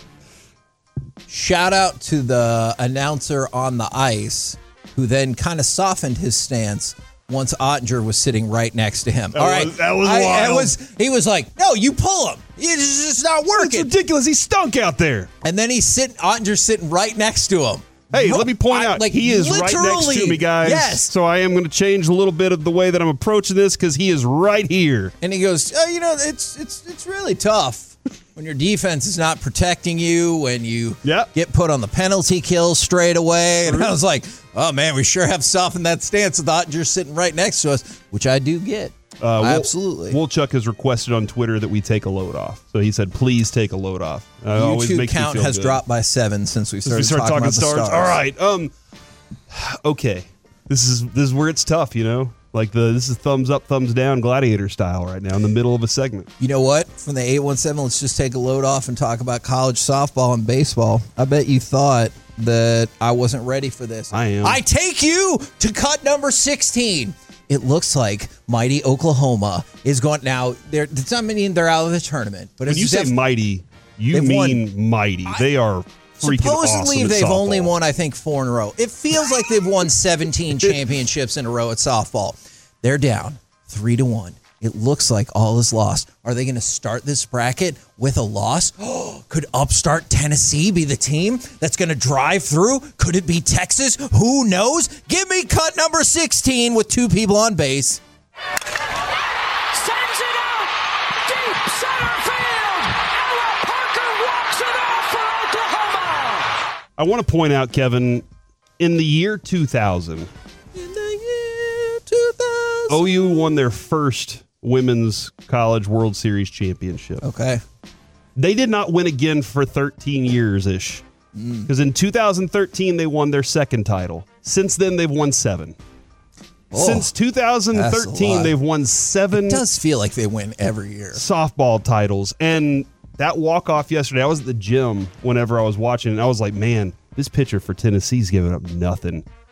shout out to the announcer on the ice, who then kind of softened his stance once Oettinger was sitting right next to him. That All was- right, that was I- wild. it was, he was like, "No, you pull him. It's just not working." It's ridiculous. He stunk out there. And then he's sitting, Ottinger's sitting right next to him. Hey, let me point I- out, like, he is right next to literally, me, guys. Yes. So I am going to change a little bit of the way that I'm approaching this because he is right here. And he goes, oh, you know, it's it's it's really tough when your defense is not protecting you, when you Yep. get put on the penalty kill straight away. And I was like, oh, man, we sure have softened that stance with Ottinger sitting right next to us, which I do get. Uh, Wol- Absolutely. Wolchuk has requested on Twitter that we take a load off. So he said, please take a load off. Uh, it always YouTube makes me count feel has good. dropped by seven since we Since started, we started talking, talking, about stars. the stars. All right. Um. Okay. This is this is where it's tough, you know? Like the this is thumbs up, thumbs down gladiator style right now in the middle of a segment. You know what? From the eight one seven, let's just take a load off and talk about college softball and baseball. I bet you thought that I wasn't ready for this. I am. I take you to cut number sixteen. It looks like mighty Oklahoma is going now. They're it's not meaning they're out of the tournament, but When it's you say def- mighty, you they've mean mighty. They are freaking supposedly awesome at they've only softball. won, I think, four in a row. It feels like they've won seventeen championships in a row at softball. They're down three to one. It looks like all is lost. Are they going to start this bracket with a loss? Could upstart Tennessee be the team that's going to drive through? Could it be Texas? Who knows? Give me cut number sixteen with two people on base. Sends it out deep center field. Ella Parker walks it off for Oklahoma. I want to point out, Kevin, in the year two thousand, In the year two thousand. O U won their first Women's College World Series championship. Okay. They did not win again for thirteen years-ish. Because in two thousand thirteen, they won their second title. Since then, they've won seven. Oh, Since two thousand that's a thirteen, lot. they've won seven It does feel like they win every year. softball titles. And that walk-off yesterday, I was at the gym whenever I was watching, and I was like, man, this pitcher for Tennessee's giving up nothing.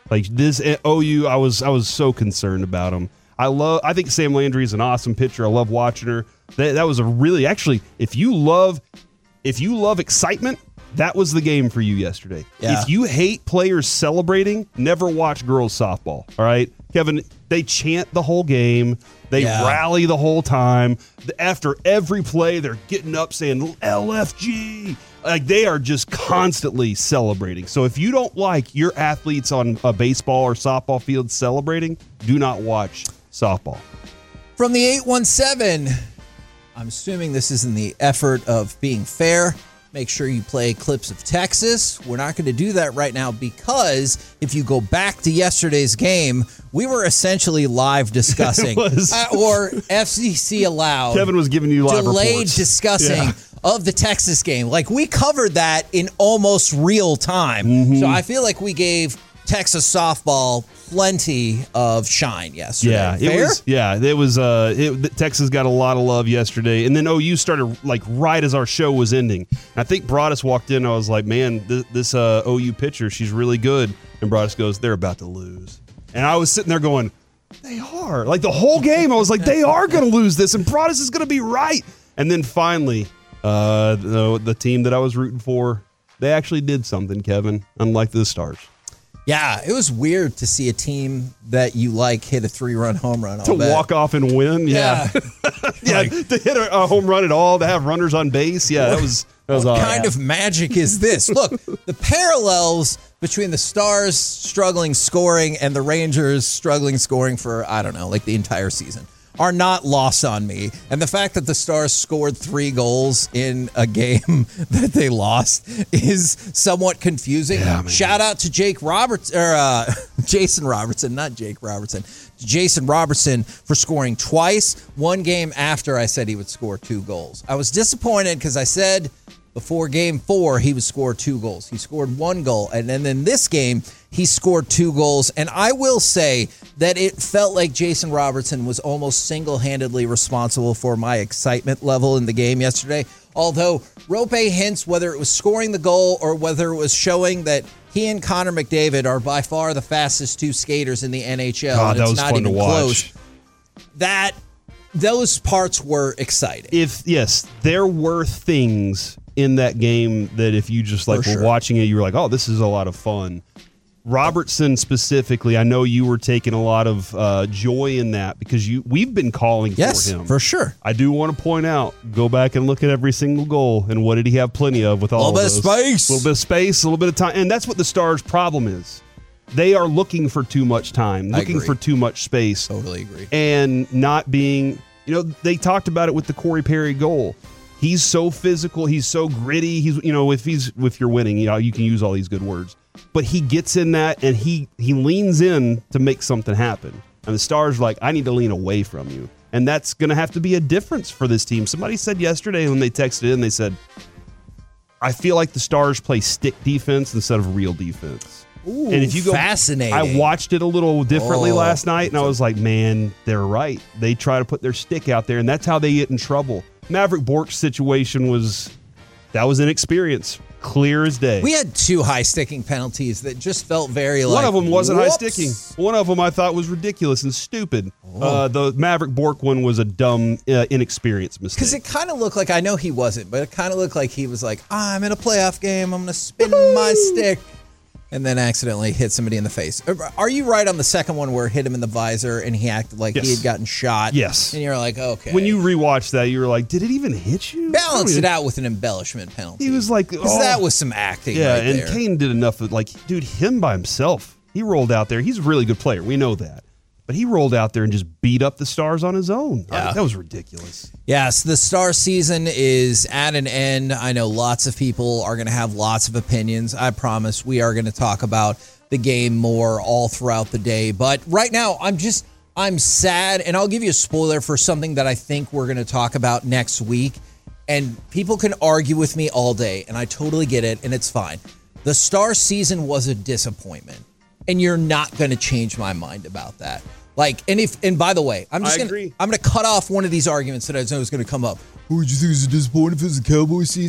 Like this O U, I was I was so concerned about them. I love. I think Sam Landry is an awesome pitcher. I love watching her. That, that was a really actually. If you love, if you love excitement, that was the game for you yesterday. Yeah. If you hate players celebrating, never watch girls softball. All right, Kevin. They chant the whole game. They Yeah. rally the whole time. After every play, they're getting up saying L F G. Like they are just constantly celebrating. So if you don't like your athletes on a baseball or softball field celebrating, do not watch softball. From the eight one seven, I'm assuming this is in the effort of being fair. Make sure you play clips of Texas. We're not going to do that right now because if you go back to yesterday's game, we were essentially live discussing was. uh, or F C C allowed. Kevin was giving you live delayed reports. discussing Yeah. of the Texas game. Like we covered that in almost real time. Mm-hmm. So I feel like we gave Texas softball plenty of shine yesterday. Yeah, it Fair? was. Yeah, it was. Uh, it, Texas got a lot of love yesterday, and then O U started like right as our show was ending. And I think Broadus walked in. I was like, "Man, this, this uh, O U pitcher, she's really good." And Broadus goes, "They're about to lose," and I was sitting there going, "They are." Like the whole game, I was like, "They are going to lose this," and Broadus is going to be right. And then finally, uh, the, the team that I was rooting for, they actually did something, Kevin, unlike the Stars. Yeah, it was weird to see a team that you like hit a three-run home run. I'll To bet. walk off and win, yeah, yeah, Like- to hit a, a home run at all, to have runners on base, yeah, that was that was What odd. kind of magic is this? Look, the parallels between the Stars struggling scoring and the Rangers struggling scoring for, I don't know, like the entire season are not lost on me. And the fact that the Stars scored three goals in a game that they lost is somewhat confusing. Shout out to Jake Roberts or uh, Jason Robertson, not Jake Robertson. Jason Robertson for scoring twice, one game after I said he would score two goals. I was disappointed because I said before game four, he would score two goals. He scored one goal. And then in this game, he scored two goals. And I will say that it felt like Jason Robertson was almost single-handedly responsible for my excitement level in the game yesterday. Although Rope hints whether it was scoring the goal or whether it was showing that he and Connor McDavid are by far the fastest two skaters in the N H L. God, and that it's was not fun even to watch. close. That, those parts were exciting. If yes, there were things in that game that if you just like For were sure. watching it, you were like, "Oh, this is a lot of fun." Robertson specifically, I know you were taking a lot of uh, joy in that because you we've been calling Yes, for him for sure. I do want to point out, go back and look at every single goal and what did he have plenty of with all Little of bit of those? space. A little bit of space, a little bit of time, and that's what the Stars' problem is. They are looking for too much time, I looking agree. for too much space. Totally agree. And not being, you know, they talked about it with the Corey Perry goal. He's so physical. He's so gritty. He's, you know, if he's, if you're winning, you know, you can use all these good words. But he gets in that and he he leans in to make something happen. And the Stars are like, I need to lean away from you. And that's going to have to be a difference for this team. Somebody said yesterday when they texted in, they said, I feel like the Stars play stick defense instead of real defense. Ooh, and if you go, fascinating. I watched it a little differently Oh. last night, and I was like, man, they're right. They try to put their stick out there, and that's how they get in trouble. Maverick Bork's situation was, that was inexperience, clear as day. We had two high sticking penalties that just felt very like. One of them wasn't high whoops. sticking. One of them I thought was ridiculous and stupid. Oh. Uh, the Maverick Bork one was a dumb, uh, inexperienced mistake. Because it kind of looked like, I know he wasn't, but it kind of looked like he was like, ah, I'm in a playoff game. I'm going to spin my stick. And then accidentally hit somebody in the face. Are you right on the second one where it hit him in the visor and he acted like Yes. he had gotten shot? Yes. And you're like, okay. When you rewatch that, you were like, did it even hit you? balance it out with an embellishment penalty. He was like, 'Cause oh. that was some acting Yeah, right and there. Kane did enough of, like, dude, him by himself. He rolled out there. He's a really good player. We know that. But he rolled out there and just beat up the Stars on his own. I mean, that was ridiculous. Yes, the Star season is at an end. I know lots of people are going to have lots of opinions. I promise we are going to talk about the game more all throughout the day. But right now, I'm just, I'm sad. And I'll give you a spoiler for something that I think we're going to talk about next week. And people can argue with me all day, and I totally get it, and it's fine. The Star season was a disappointment. And you're not going to change my mind about that. Like, and if, and by the way, I'm just I going agree. to, I'm going to cut off one of these arguments that I know is going to come up. Oh, did you think it was a disappointment if it was a Cowboys season?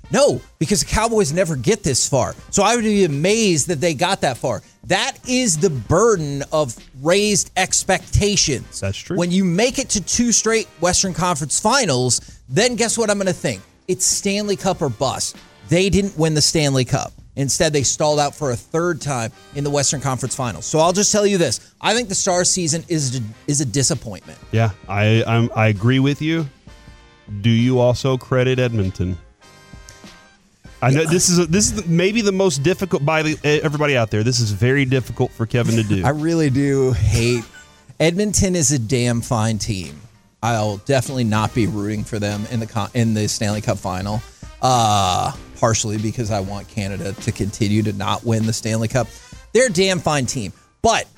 No, because the Cowboys never get this far. So I would be amazed that they got that far. That is the burden of raised expectations. That's true. When you make it to two straight Western Conference finals, then guess what I'm going to think? It's Stanley Cup or bust. They didn't win the Stanley Cup. Instead, they stalled out for a third time in the Western Conference finals. So I'll just tell you this. I think the Stars season is, is a disappointment. Yeah, I I'm, I agree with you. Do you also credit Edmonton? I know this is a, this is maybe the most difficult by the, everybody out there. This is very difficult for Kevin to do. I really do hate Edmonton is a damn fine team. I'll definitely not be rooting for them in the in the Stanley Cup final. Uh, partially because I want Canada to continue to not win the Stanley Cup. They're a damn fine team, but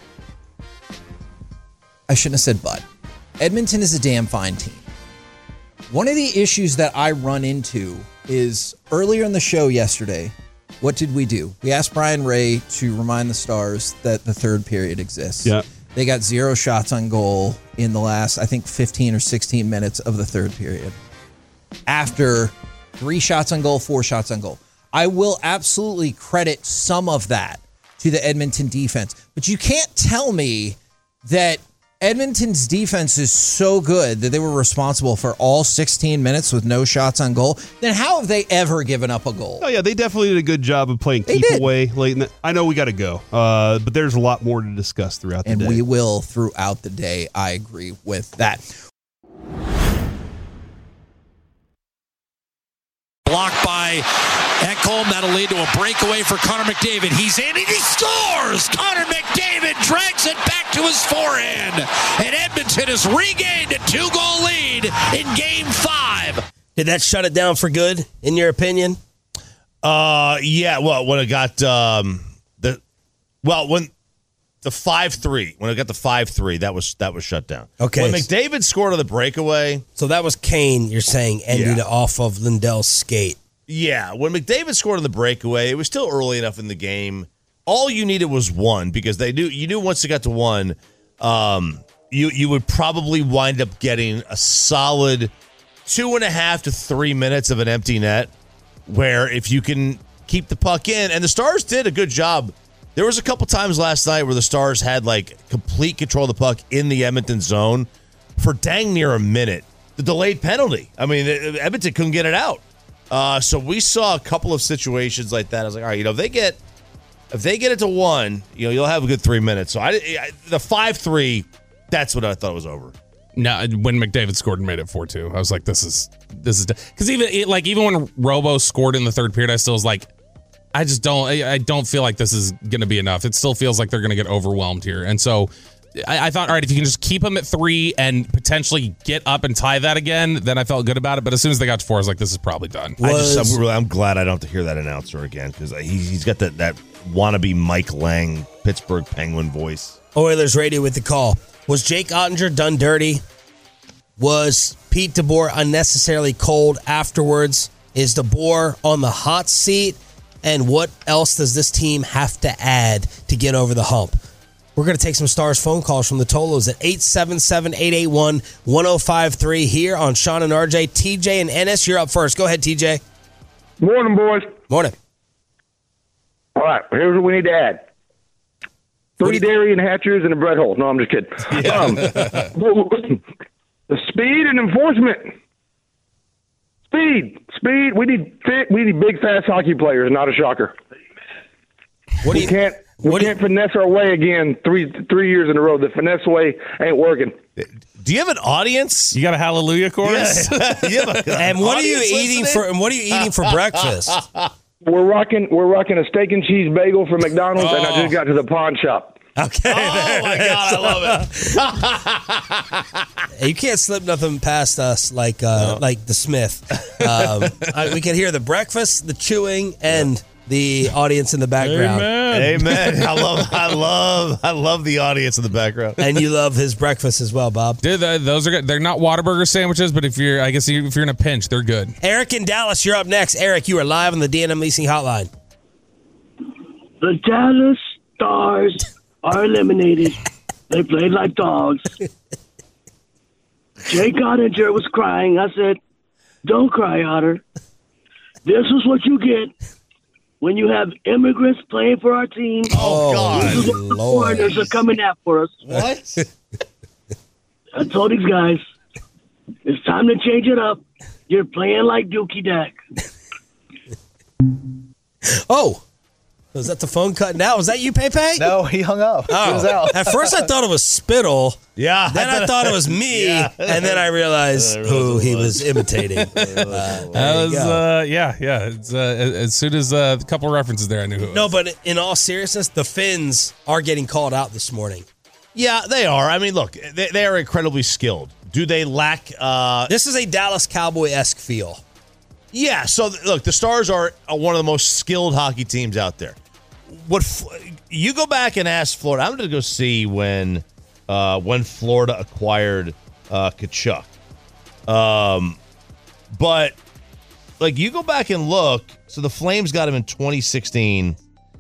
I shouldn't have said but. Edmonton is a damn fine team. One of the issues that I run into is earlier in the show yesterday, what did we do? We asked Brian Ray to remind the Stars that the third period exists. Yeah. They got zero shots on goal in the last, I think, fifteen or sixteen minutes of the third period. After three shots on goal, four shots on goal. I will absolutely credit some of that to the Edmonton defense. But you can't tell me that Edmonton's defense is so good that they were responsible for all sixteen minutes with no shots on goal. Then how have they ever given up a goal? Oh, yeah, they definitely did a good job of playing They keep did. away late in the, I know we got to go, uh, but there's a lot more to discuss throughout the And day. we will throughout the day. I agree with that. Blocked by Ekholm. That'll lead to a breakaway for Connor McDavid. He's in and he scores! Connor McDavid drags it back to his forehand. And Edmonton has regained a two-goal lead in Game five. Did that shut it down for good, in your opinion? Uh, yeah. Well, when it got um the, well when the five three when it got the five three that was that was shut down. Okay. When McDavid scored on the breakaway, So that was Kane, you're saying, ending Yeah. it off of Lindell's skate. yeah. When McDavid scored on the breakaway, it was still early enough in the game. All you needed was one because they knew you knew once it got to one, um, you you would probably wind up getting a solid two and a half to three minutes of an empty net, where if you can keep the puck in, and the Stars did a good job. There was a couple times last night where the Stars had like complete control of the puck in the Edmonton zone for dang near a minute. The delayed penalty. I mean, Edmonton couldn't get it out. Uh, so we saw a couple of situations like that. I was like, all right, you know, if they get if they get it to one, you know, you'll have a good three minutes. So I, I the five three, that's what I thought was over. No, when McDavid scored and made it four two, I was like, this is this is because even it, like even when Robo scored in the third period, I still was like, I just don't I, I don't feel like this is going to be enough. It still feels like they're going to get overwhelmed here, and so I, I thought, all right, if you can just keep them at three and potentially get up and tie that again, then I felt good about it. But as soon as they got to four, I was like, this is probably done. I just, I'm, really, I'm glad I don't have to hear that announcer again because he, he's got that, that wannabe Mike Lang Pittsburgh Penguin voice. Oilers radio with the call. Was Jake Ottinger done dirty? Was Pete DeBoer unnecessarily cold afterwards? Is DeBoer on the hot seat? And what else does this team have to add to get over the hump? We're going to take some Stars phone calls from the Tolos at eight seven seven, eight eight one, one oh five three here on Sean and R J. T J and Ennis, you're up first. Go ahead, T J. Morning, boys. Morning. All right, here's what we need to add. Three dairy and hatcheries and a bread hole. No, I'm just kidding. Yeah. Um, the speed and enforcement. Speed. Speed. We need fit. We need big, fast hockey players, not a shocker. What do we you, can't we can't finesse our way again three three years in a row. The finesse way ain't working. Do you have an audience? You got a hallelujah chorus? Yeah. You have a- and what are you audience eating listening? for? And what are you eating for breakfast? We're rocking. We're rocking a steak and cheese bagel from McDonald's, and I Oh. just got to the pawn shop. Okay. Oh, my God, I love it. You can't slip nothing past us like uh, No. like the Smith. Um, I, we can hear the breakfast, the chewing, and the audience in the background. Amen. I love, I love, I love the audience in the background. And you love his breakfast as well, Bob. Dude, th- those are good. They're not Whataburger sandwiches, but if you're, I guess you- if you're in a pinch, they're good. Eric in Dallas, you're up next. Eric, you are live on the D and M Leasing Hotline. The Dallas Stars are eliminated. They played like dogs. Jake Ottinger was crying. I said, don't cry, Otter. This is what you get when you have immigrants playing for our team. Oh, God. This is what the foreigners are coming at for us. What? I told these guys, it's time to change it up. You're playing like Dookie Dak. Oh. Was that the phone cutting out? Was that you, Pepe? No, he hung up. Oh. He was out. At first, I thought it was Spittle. Yeah. Then I thought it was me. Yeah. And then I realized who he was imitating. Uh, That there was, you go. uh, yeah, yeah. It's, uh, as soon as uh, a couple references there, I knew who it was. No, but in all seriousness, the Finns are getting called out this morning. Yeah, they are. I mean, look, they, they are incredibly skilled. Do they lack? Uh, this is a Dallas Cowboy-esque feel. Yeah. So look, the Stars are one of the most skilled hockey teams out there. What you go back and ask Florida? I'm going to go see when uh, when Florida acquired uh, Tkachuk. Um, but like you go back and look. So the Flames got him in twenty sixteen,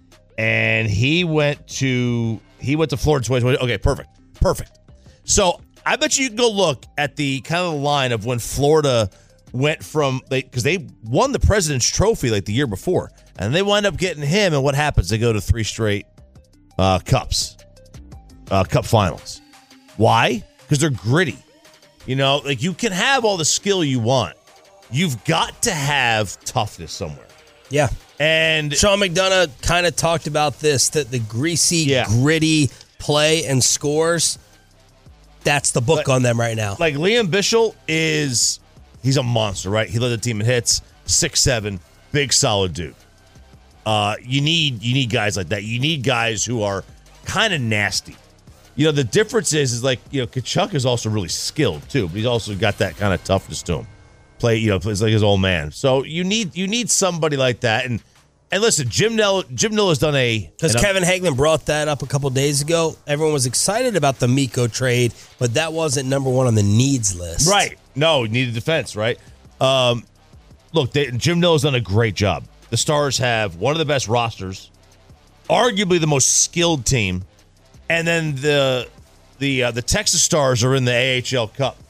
and he went to he went to Florida twenty twenty. Okay, perfect, perfect. So I bet you can go look at the kind of the line of when Florida went from they because they won the President's Trophy like the year before, and they wind up getting him. And what happens? They go to three straight uh, cups, uh, cup finals. Why? Because they're gritty. You know, like you can have all the skill you want. You've got to have toughness somewhere. Yeah. And Sean McDonough kind of talked about this, that the greasy, Yeah. gritty play and scores, that's the book Like- on them right now. Like Liam Bichel is, he's a monster, right? He led the team in hits, six seven, big solid dude. Uh, you need you need guys like that. You need guys who are kind of nasty. You know, the difference is is like, you know, Tkachuk is also really skilled too, but he's also got that kind of toughness to him. Play, you know, plays like his old man. So you need you need somebody like that. And and listen, Jim Nell Jim Nell has done a Because and I'm- Kevin Hagelin brought that up a couple days ago. Everyone was excited about the Mikko trade, but that wasn't number one on the needs list. Right. No, needed defense, right? Um, look, they, Jim Nell has done a great job. The Stars have one of the best rosters, arguably the most skilled team, and then the the uh, the Texas Stars are in the A H L Cup.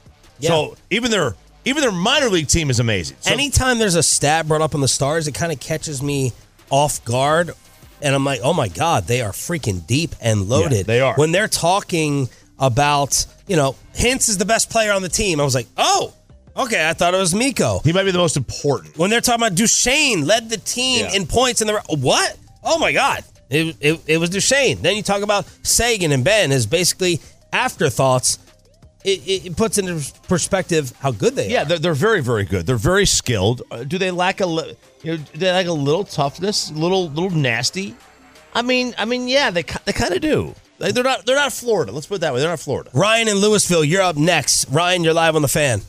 So even their even their minor league team is amazing. So, Anytime there's a stat brought up on the Stars, it kind of catches me off guard. And I'm like, oh my God, they are freaking deep and loaded. Yeah, they are. When they're talking about, you know, Hintz is the best player on the team, I was like, oh, okay, I thought it was Mikko. He might be the most important. When they're talking about Duchesne led the team Yeah. in points in the what? Oh my God, it, it, it was Duchesne. Then you talk about Sagan and Ben as basically afterthoughts. It, it, it puts into perspective how good they yeah, are. they're, they're very very good. They're very skilled. Uh, do they lack a li- you know, do they lack a little toughness, a little little nasty? I mean, I mean, yeah, they ki- they kind of do. Like, they're not they're not Florida. Let's put it that way. They're not Florida. Ryan in Louisville, you're up next. Ryan, you're live on the Fan.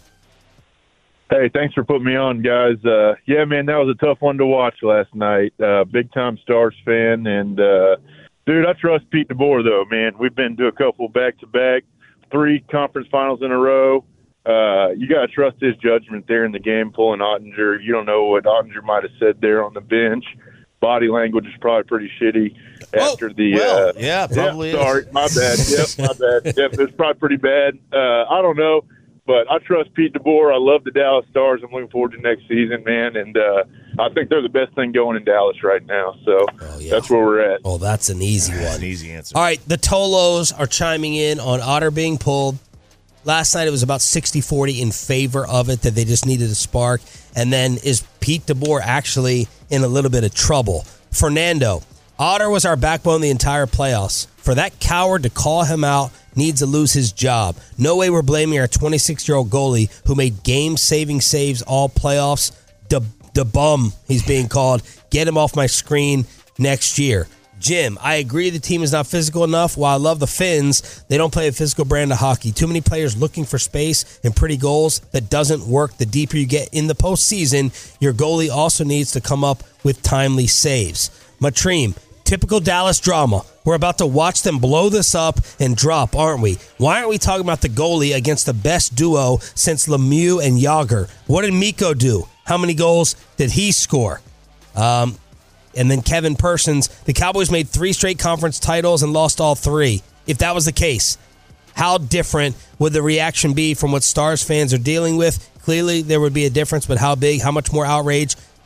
Hey, thanks for putting me on, guys. Uh, yeah, man, that was a tough one to watch last night. Uh, big time Stars fan, and uh, dude, I trust Pete DeBoer though, man. We've been to a couple back to back, three conference finals in a row. Uh, you got to trust his judgment there in the game, pulling Ottinger. You don't know what Ottinger might have said there on the bench. Body language is probably pretty shitty after the. well, uh, yeah, probably is. Sorry, my bad. Yep, my bad. Yep, it's probably pretty bad. Uh, I don't know, but I trust Pete DeBoer. I love the Dallas Stars. I'm looking forward to next season, man, and uh, I think they're the best thing going in Dallas right now. So that's where we're at. Oh, that's an easy one. An easy answer. All right, the Tolos are chiming in on Otter being pulled. Last night it was about sixty forty in favor of it, that they just needed a spark. And then is Pete DeBoer actually in a little bit of trouble? Fernando, Otter was our backbone the entire playoffs. For that coward to call him out needs to lose his job. No way we're blaming our twenty-six-year-old goalie who made game-saving saves all playoffs. The, the bum, he's being called. Get him off my screen next year. Jim, I agree the team is not physical enough. While I love the Finns, they don't play a physical brand of hockey. Too many players looking for space and pretty goals. That doesn't work. The deeper you get in the postseason, your goalie also needs to come up with timely saves. Matreem, typical Dallas drama. We're about to watch them blow this up and drop, aren't we? Why aren't we talking about the goalie against the best duo since Lemieux and Yager? What did Mikko do? How many goals did he score? Um... And then Kevin Persons, the Cowboys made three straight conference titles and lost all three. If that was the case, how different would the reaction be from what Stars fans are dealing with? Clearly, there would be a difference, but how big, how much more outrage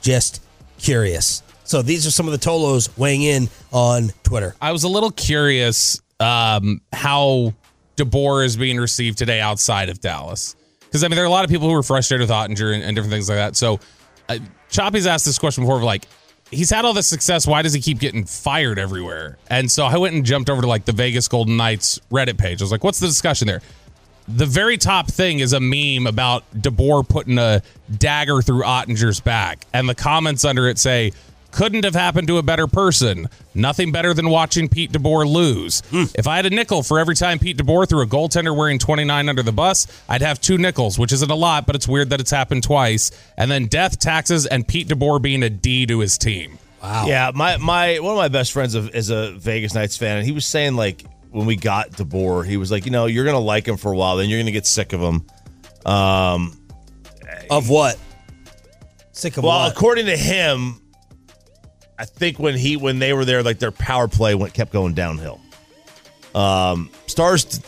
Just curious. So these are some of the Tolos weighing in on Twitter. I was a little curious um, how DeBoer is being received today outside of Dallas. Because, I mean, there are a lot of people who are frustrated with Ottinger and, and different things like that. So uh, Choppy's asked this question before of like, he's had all this success. Why does he keep getting fired everywhere? And so I went and jumped over to like the Vegas Golden Knights Reddit page. I was like, what's the discussion there? The very top thing is a meme about DeBoer putting a dagger through Ottinger's back. And the comments under it say, couldn't have happened to a better person. Nothing better than watching Pete DeBoer lose. Mm. If I had a nickel for every time Pete DeBoer threw a goaltender wearing twenty-nine under the bus, I'd have two nickels, which isn't a lot, but it's weird that it's happened twice. And then death, taxes, and Pete DeBoer being a D to his team. Wow. Yeah, my my one of my best friends is a Vegas Knights fan, and he was saying, like, when we got DeBoer, he was like, you know, you're going to like him for a while, then you're going to get sick of him. Um, of what? Sick of well, what? Well, according to him, I think when he when they were there, like their power play went kept going downhill. Um, Stars,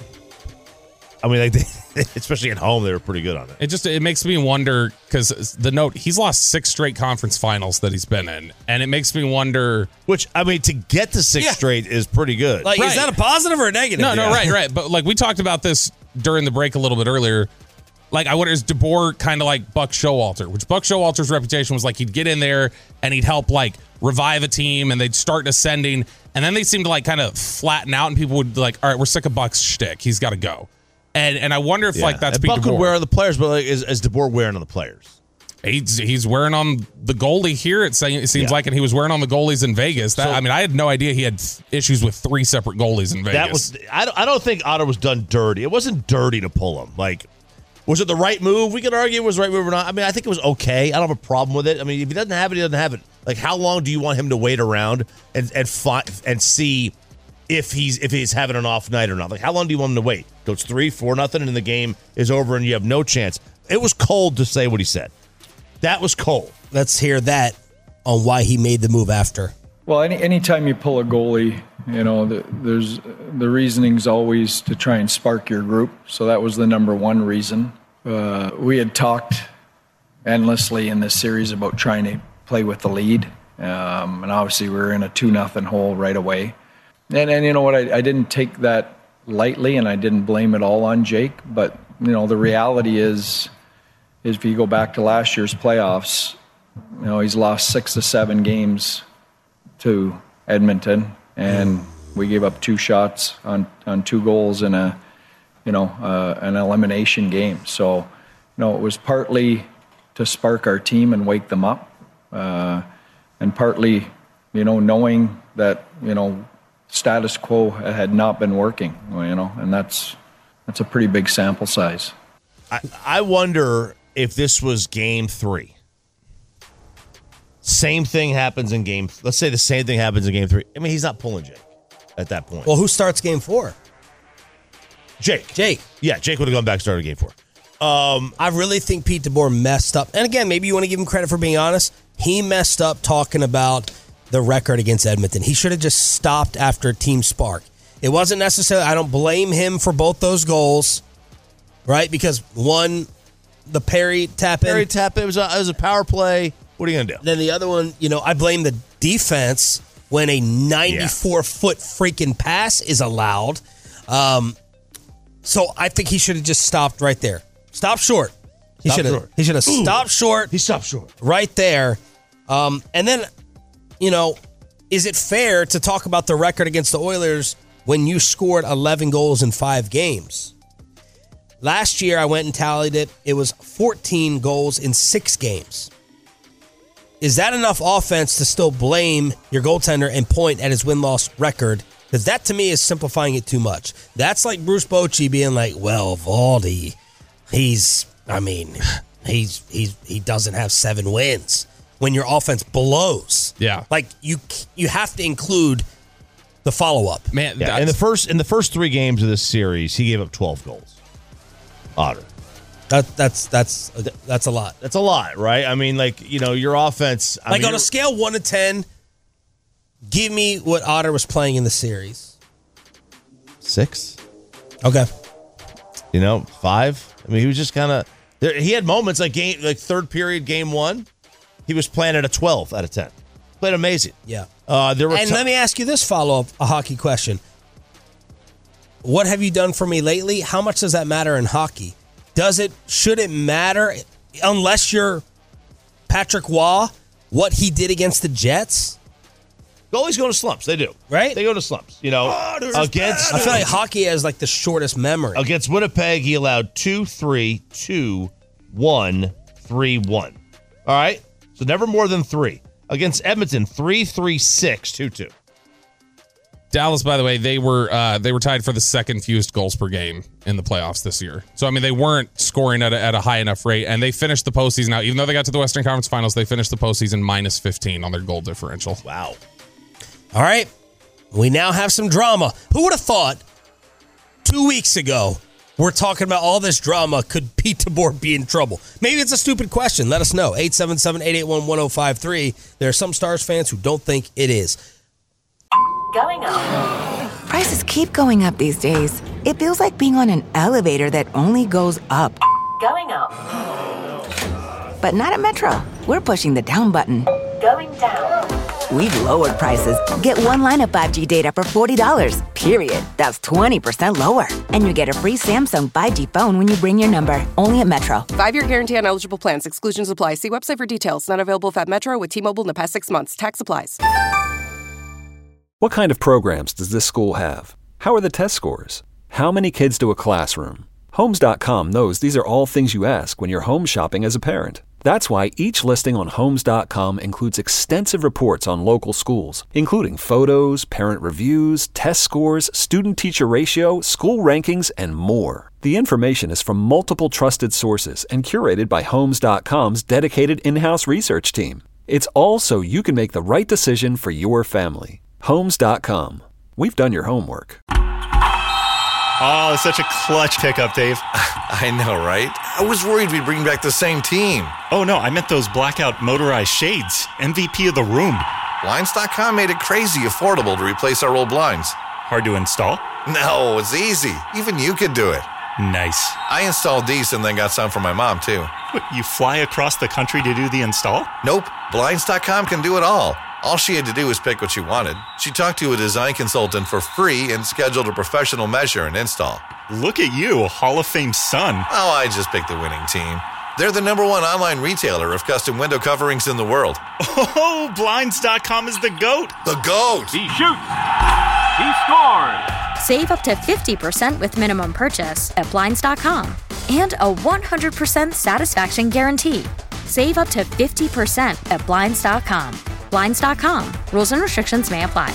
I mean, like they, especially at home, they were pretty good on it. It just it makes me wonder because the note he's lost six straight conference finals that he's been in, and it makes me wonder. Which I mean, to get to six yeah. straight is pretty good. Like, right. Is that a positive or a negative? No, yeah. no, right, right. But like we talked about this during the break a little bit earlier. Like, I wonder, is DeBoer kind of like Buck Showalter, which Buck Showalter's reputation was like he'd get in there and he'd help like revive a team and they'd start ascending. And then they seemed to like kind of flatten out and people would be like, all right, we're sick of Buck's shtick. He's got to go. And and I wonder if yeah. like that's and Pete Buck DeBoer. would wear on the players, but like, is, is DeBoer wearing on the players? He's, he's wearing on the goalie here. It, say, it seems yeah. like, and he was wearing on the goalies in Vegas. That, so, I mean, I had no idea he had issues with three separate goalies in Vegas. That was, I don't, I don't think Otter was done dirty. It wasn't dirty to pull him. Like, was it the right move? We could argue it was the right move or not. I mean, I think it was okay. I don't have a problem with it. I mean, if he doesn't have it, he doesn't have it. Like, how long do you want him to wait around and and fi- and see if he's if he's having an off night or not? Like, how long do you want him to wait? So it's three, four, nothing, and the game is over, and you have no chance. It was cold to say what he said. That was cold. Let's hear that on why he made the move after. Well, any anytime you pull a goalie, you know, the, there's the reasoning's always to try and spark your group. So that was the number one reason. Uh, we had talked endlessly in this series about trying to play with the lead, um, and obviously we were in a two nothing hole right away. And and you know what, I, I didn't take that lightly, and I didn't blame it all on Jake. But you know, the reality is, is if you go back to last year's playoffs, you know, he's lost six to seven games to Edmonton, and we gave up two shots on, on two goals in a, you know, uh, an elimination game. So, you know, it was partly to spark our team and wake them up, uh, and partly, you know, knowing that, you know, status quo had not been working, you know, and that's that's a pretty big sample size. I, I wonder if this was game three. Same thing happens in game. Let's say the same thing happens in game three. I mean, he's not pulling Jake at that point. Well, who starts game four? Jake. Jake. Yeah, Jake would have gone back and started game four. Um, I really think Pete DeBoer messed up. And again, maybe you want to give him credit for being honest. He messed up talking about the record against Edmonton. He should have just stopped after Team Spark. It wasn't necessarily, I don't blame him for both those goals, right? Because one, the Perry tap in. Perry tap in, it was a, it was a power play. What are you going to do? Then the other one, you know, I blame the defense when a ninety-four-foot freaking pass is allowed. Um, so I think he should have just stopped right there. Stop short. He should have He should have stopped short. He stopped short. Right there. Um, and then, you know, is it fair to talk about the record against the Oilers when you scored eleven goals in five games? Last year, I went and tallied it. It was fourteen goals in six games. Is that enough offense to still blame your goaltender and point at his win-loss record? Because that, to me, is simplifying it too much. That's like Bruce Bochy being like, well, Valdi, he's, I mean, he's he's he doesn't have seven wins when your offense blows. Yeah. Like, you you have to include the follow-up. Man, yeah, in the first in the first three games of this series, he gave up twelve goals. Otter. That, that's that's that's a lot. That's a lot, right? I mean, like, you know, your offense. I like, mean, on a scale one to ten, give me what Otter was playing in the series. Six. Okay. You know, five. I mean, he was just kind of. He had moments like game, like third period, game one. he was playing at a twelve out of ten. Played amazing. Yeah. Uh, there were and t- let me ask you this follow-up, a hockey question. What have you done for me lately? How much does that matter in hockey? Does it, should it matter, unless you're Patrick Waugh, what he did against the Jets? Goalies go to slumps. They do. Right? They go to slumps. You know, against. I feel like hockey has like the shortest memory. Against Winnipeg, he allowed two, three, two, one, three, one. All right? So never more than three. Against Edmonton, three, three, six, two, two. Dallas, by the way, they were uh, they were tied for the second fewest goals per game in the playoffs this year. So, I mean, they weren't scoring at a, at a high enough rate, and they finished the postseason out. Even though they got to the Western Conference Finals, they finished the postseason minus fifteen on their goal differential. Wow. All right. We now have some drama. Who would have thought two weeks ago we're talking about all this drama? Could Pete DeBoer be in trouble? Maybe it's a stupid question. Let us know. eight seven seven, eight eight one, one oh five three. There are some Stars fans who don't think it is. Going up. Prices keep going up these days. It feels like being on an elevator that only goes up. Going up. But not at Metro. We're pushing the down button. Going down. We've lowered prices. Get one line of five G data for forty dollars, period. That's twenty percent lower. And you get a free Samsung five G phone when you bring your number. Only at Metro. Five-year guarantee on eligible plans. Exclusions apply. See website for details. Not available at Metro with T-Mobile in the past six months. Tax applies. What kind of programs does this school have? How are the test scores? How many kids do a classroom? Homes dot com knows these are all things you ask when you're home shopping as a parent. That's why each listing on Homes dot com includes extensive reports on local schools, including photos, parent reviews, test scores, student-teacher ratio, school rankings, and more. The information is from multiple trusted sources and curated by Homes dot com's dedicated in-house research team. It's all so you can make the right decision for your family. Homes dot com. We've done your homework. Oh, such a clutch pickup, Dave. I know, right? I was worried we'd bring back the same team. Oh, no, I meant those blackout motorized shades. M V P of the room. Blinds dot com made it crazy affordable to replace our old blinds. Hard to install? No, it's easy. Even you could do it. Nice. I installed these and then got some for my mom, too. What, you fly across the country to do the install? Nope. Blinds dot com can do it all. All she had to do was pick what she wanted. She talked to a design consultant for free and scheduled a professional measure and install. Look at you, Hall of Fame son. Oh, I just picked the winning team. They're the number one online retailer of custom window coverings in the world. Oh, Blinds dot com is the GOAT. The GOAT. He shoots. He scores. Save up to fifty percent with minimum purchase at Blinds dot com. And a one hundred percent satisfaction guarantee. Save up to fifty percent at Blinds dot com. Blinds dot com. Rules and restrictions may apply.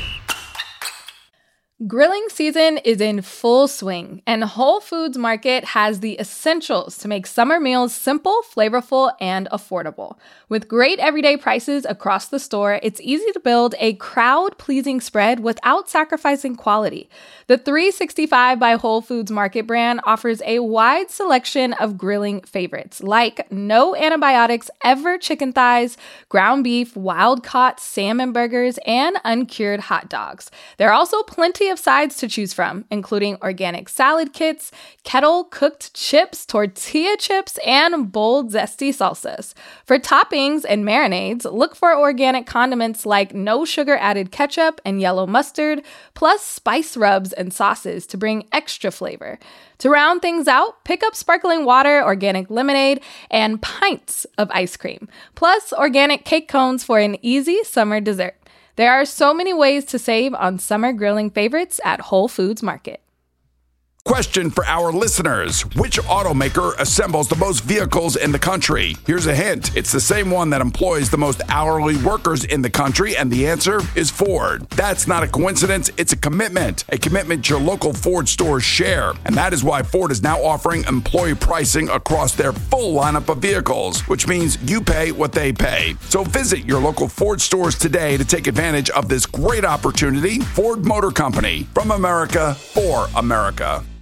Grilling season is in full swing, and Whole Foods Market has the essentials to make summer meals simple, flavorful, and affordable. With great everyday prices across the store, it's easy to build a crowd-pleasing spread without sacrificing quality. The three sixty-five by Whole Foods Market brand offers a wide selection of grilling favorites, like no antibiotics ever chicken thighs, ground beef, wild-caught salmon burgers, and uncured hot dogs. There are also plenty of sides to choose from, including organic salad kits, kettle-cooked chips, tortilla chips, and bold, zesty salsas. For toppings and marinades, look for organic condiments like no sugar-added ketchup and yellow mustard, plus spice rubs and sauces to bring extra flavor. To round things out, pick up sparkling water, organic lemonade, and pints of ice cream, plus organic cake cones for an easy summer dessert. There are so many ways to save on summer grilling favorites at Whole Foods Market. Question for our listeners. Which automaker assembles the most vehicles in the country? Here's a hint. It's the same one that employs the most hourly workers in the country, and the answer is Ford. That's not a coincidence. It's a commitment. A commitment your local Ford stores share. And that is why Ford is now offering employee pricing across their full lineup of vehicles, which means you pay what they pay. So visit your local Ford stores today to take advantage of this great opportunity. Ford Motor Company. From America, for America.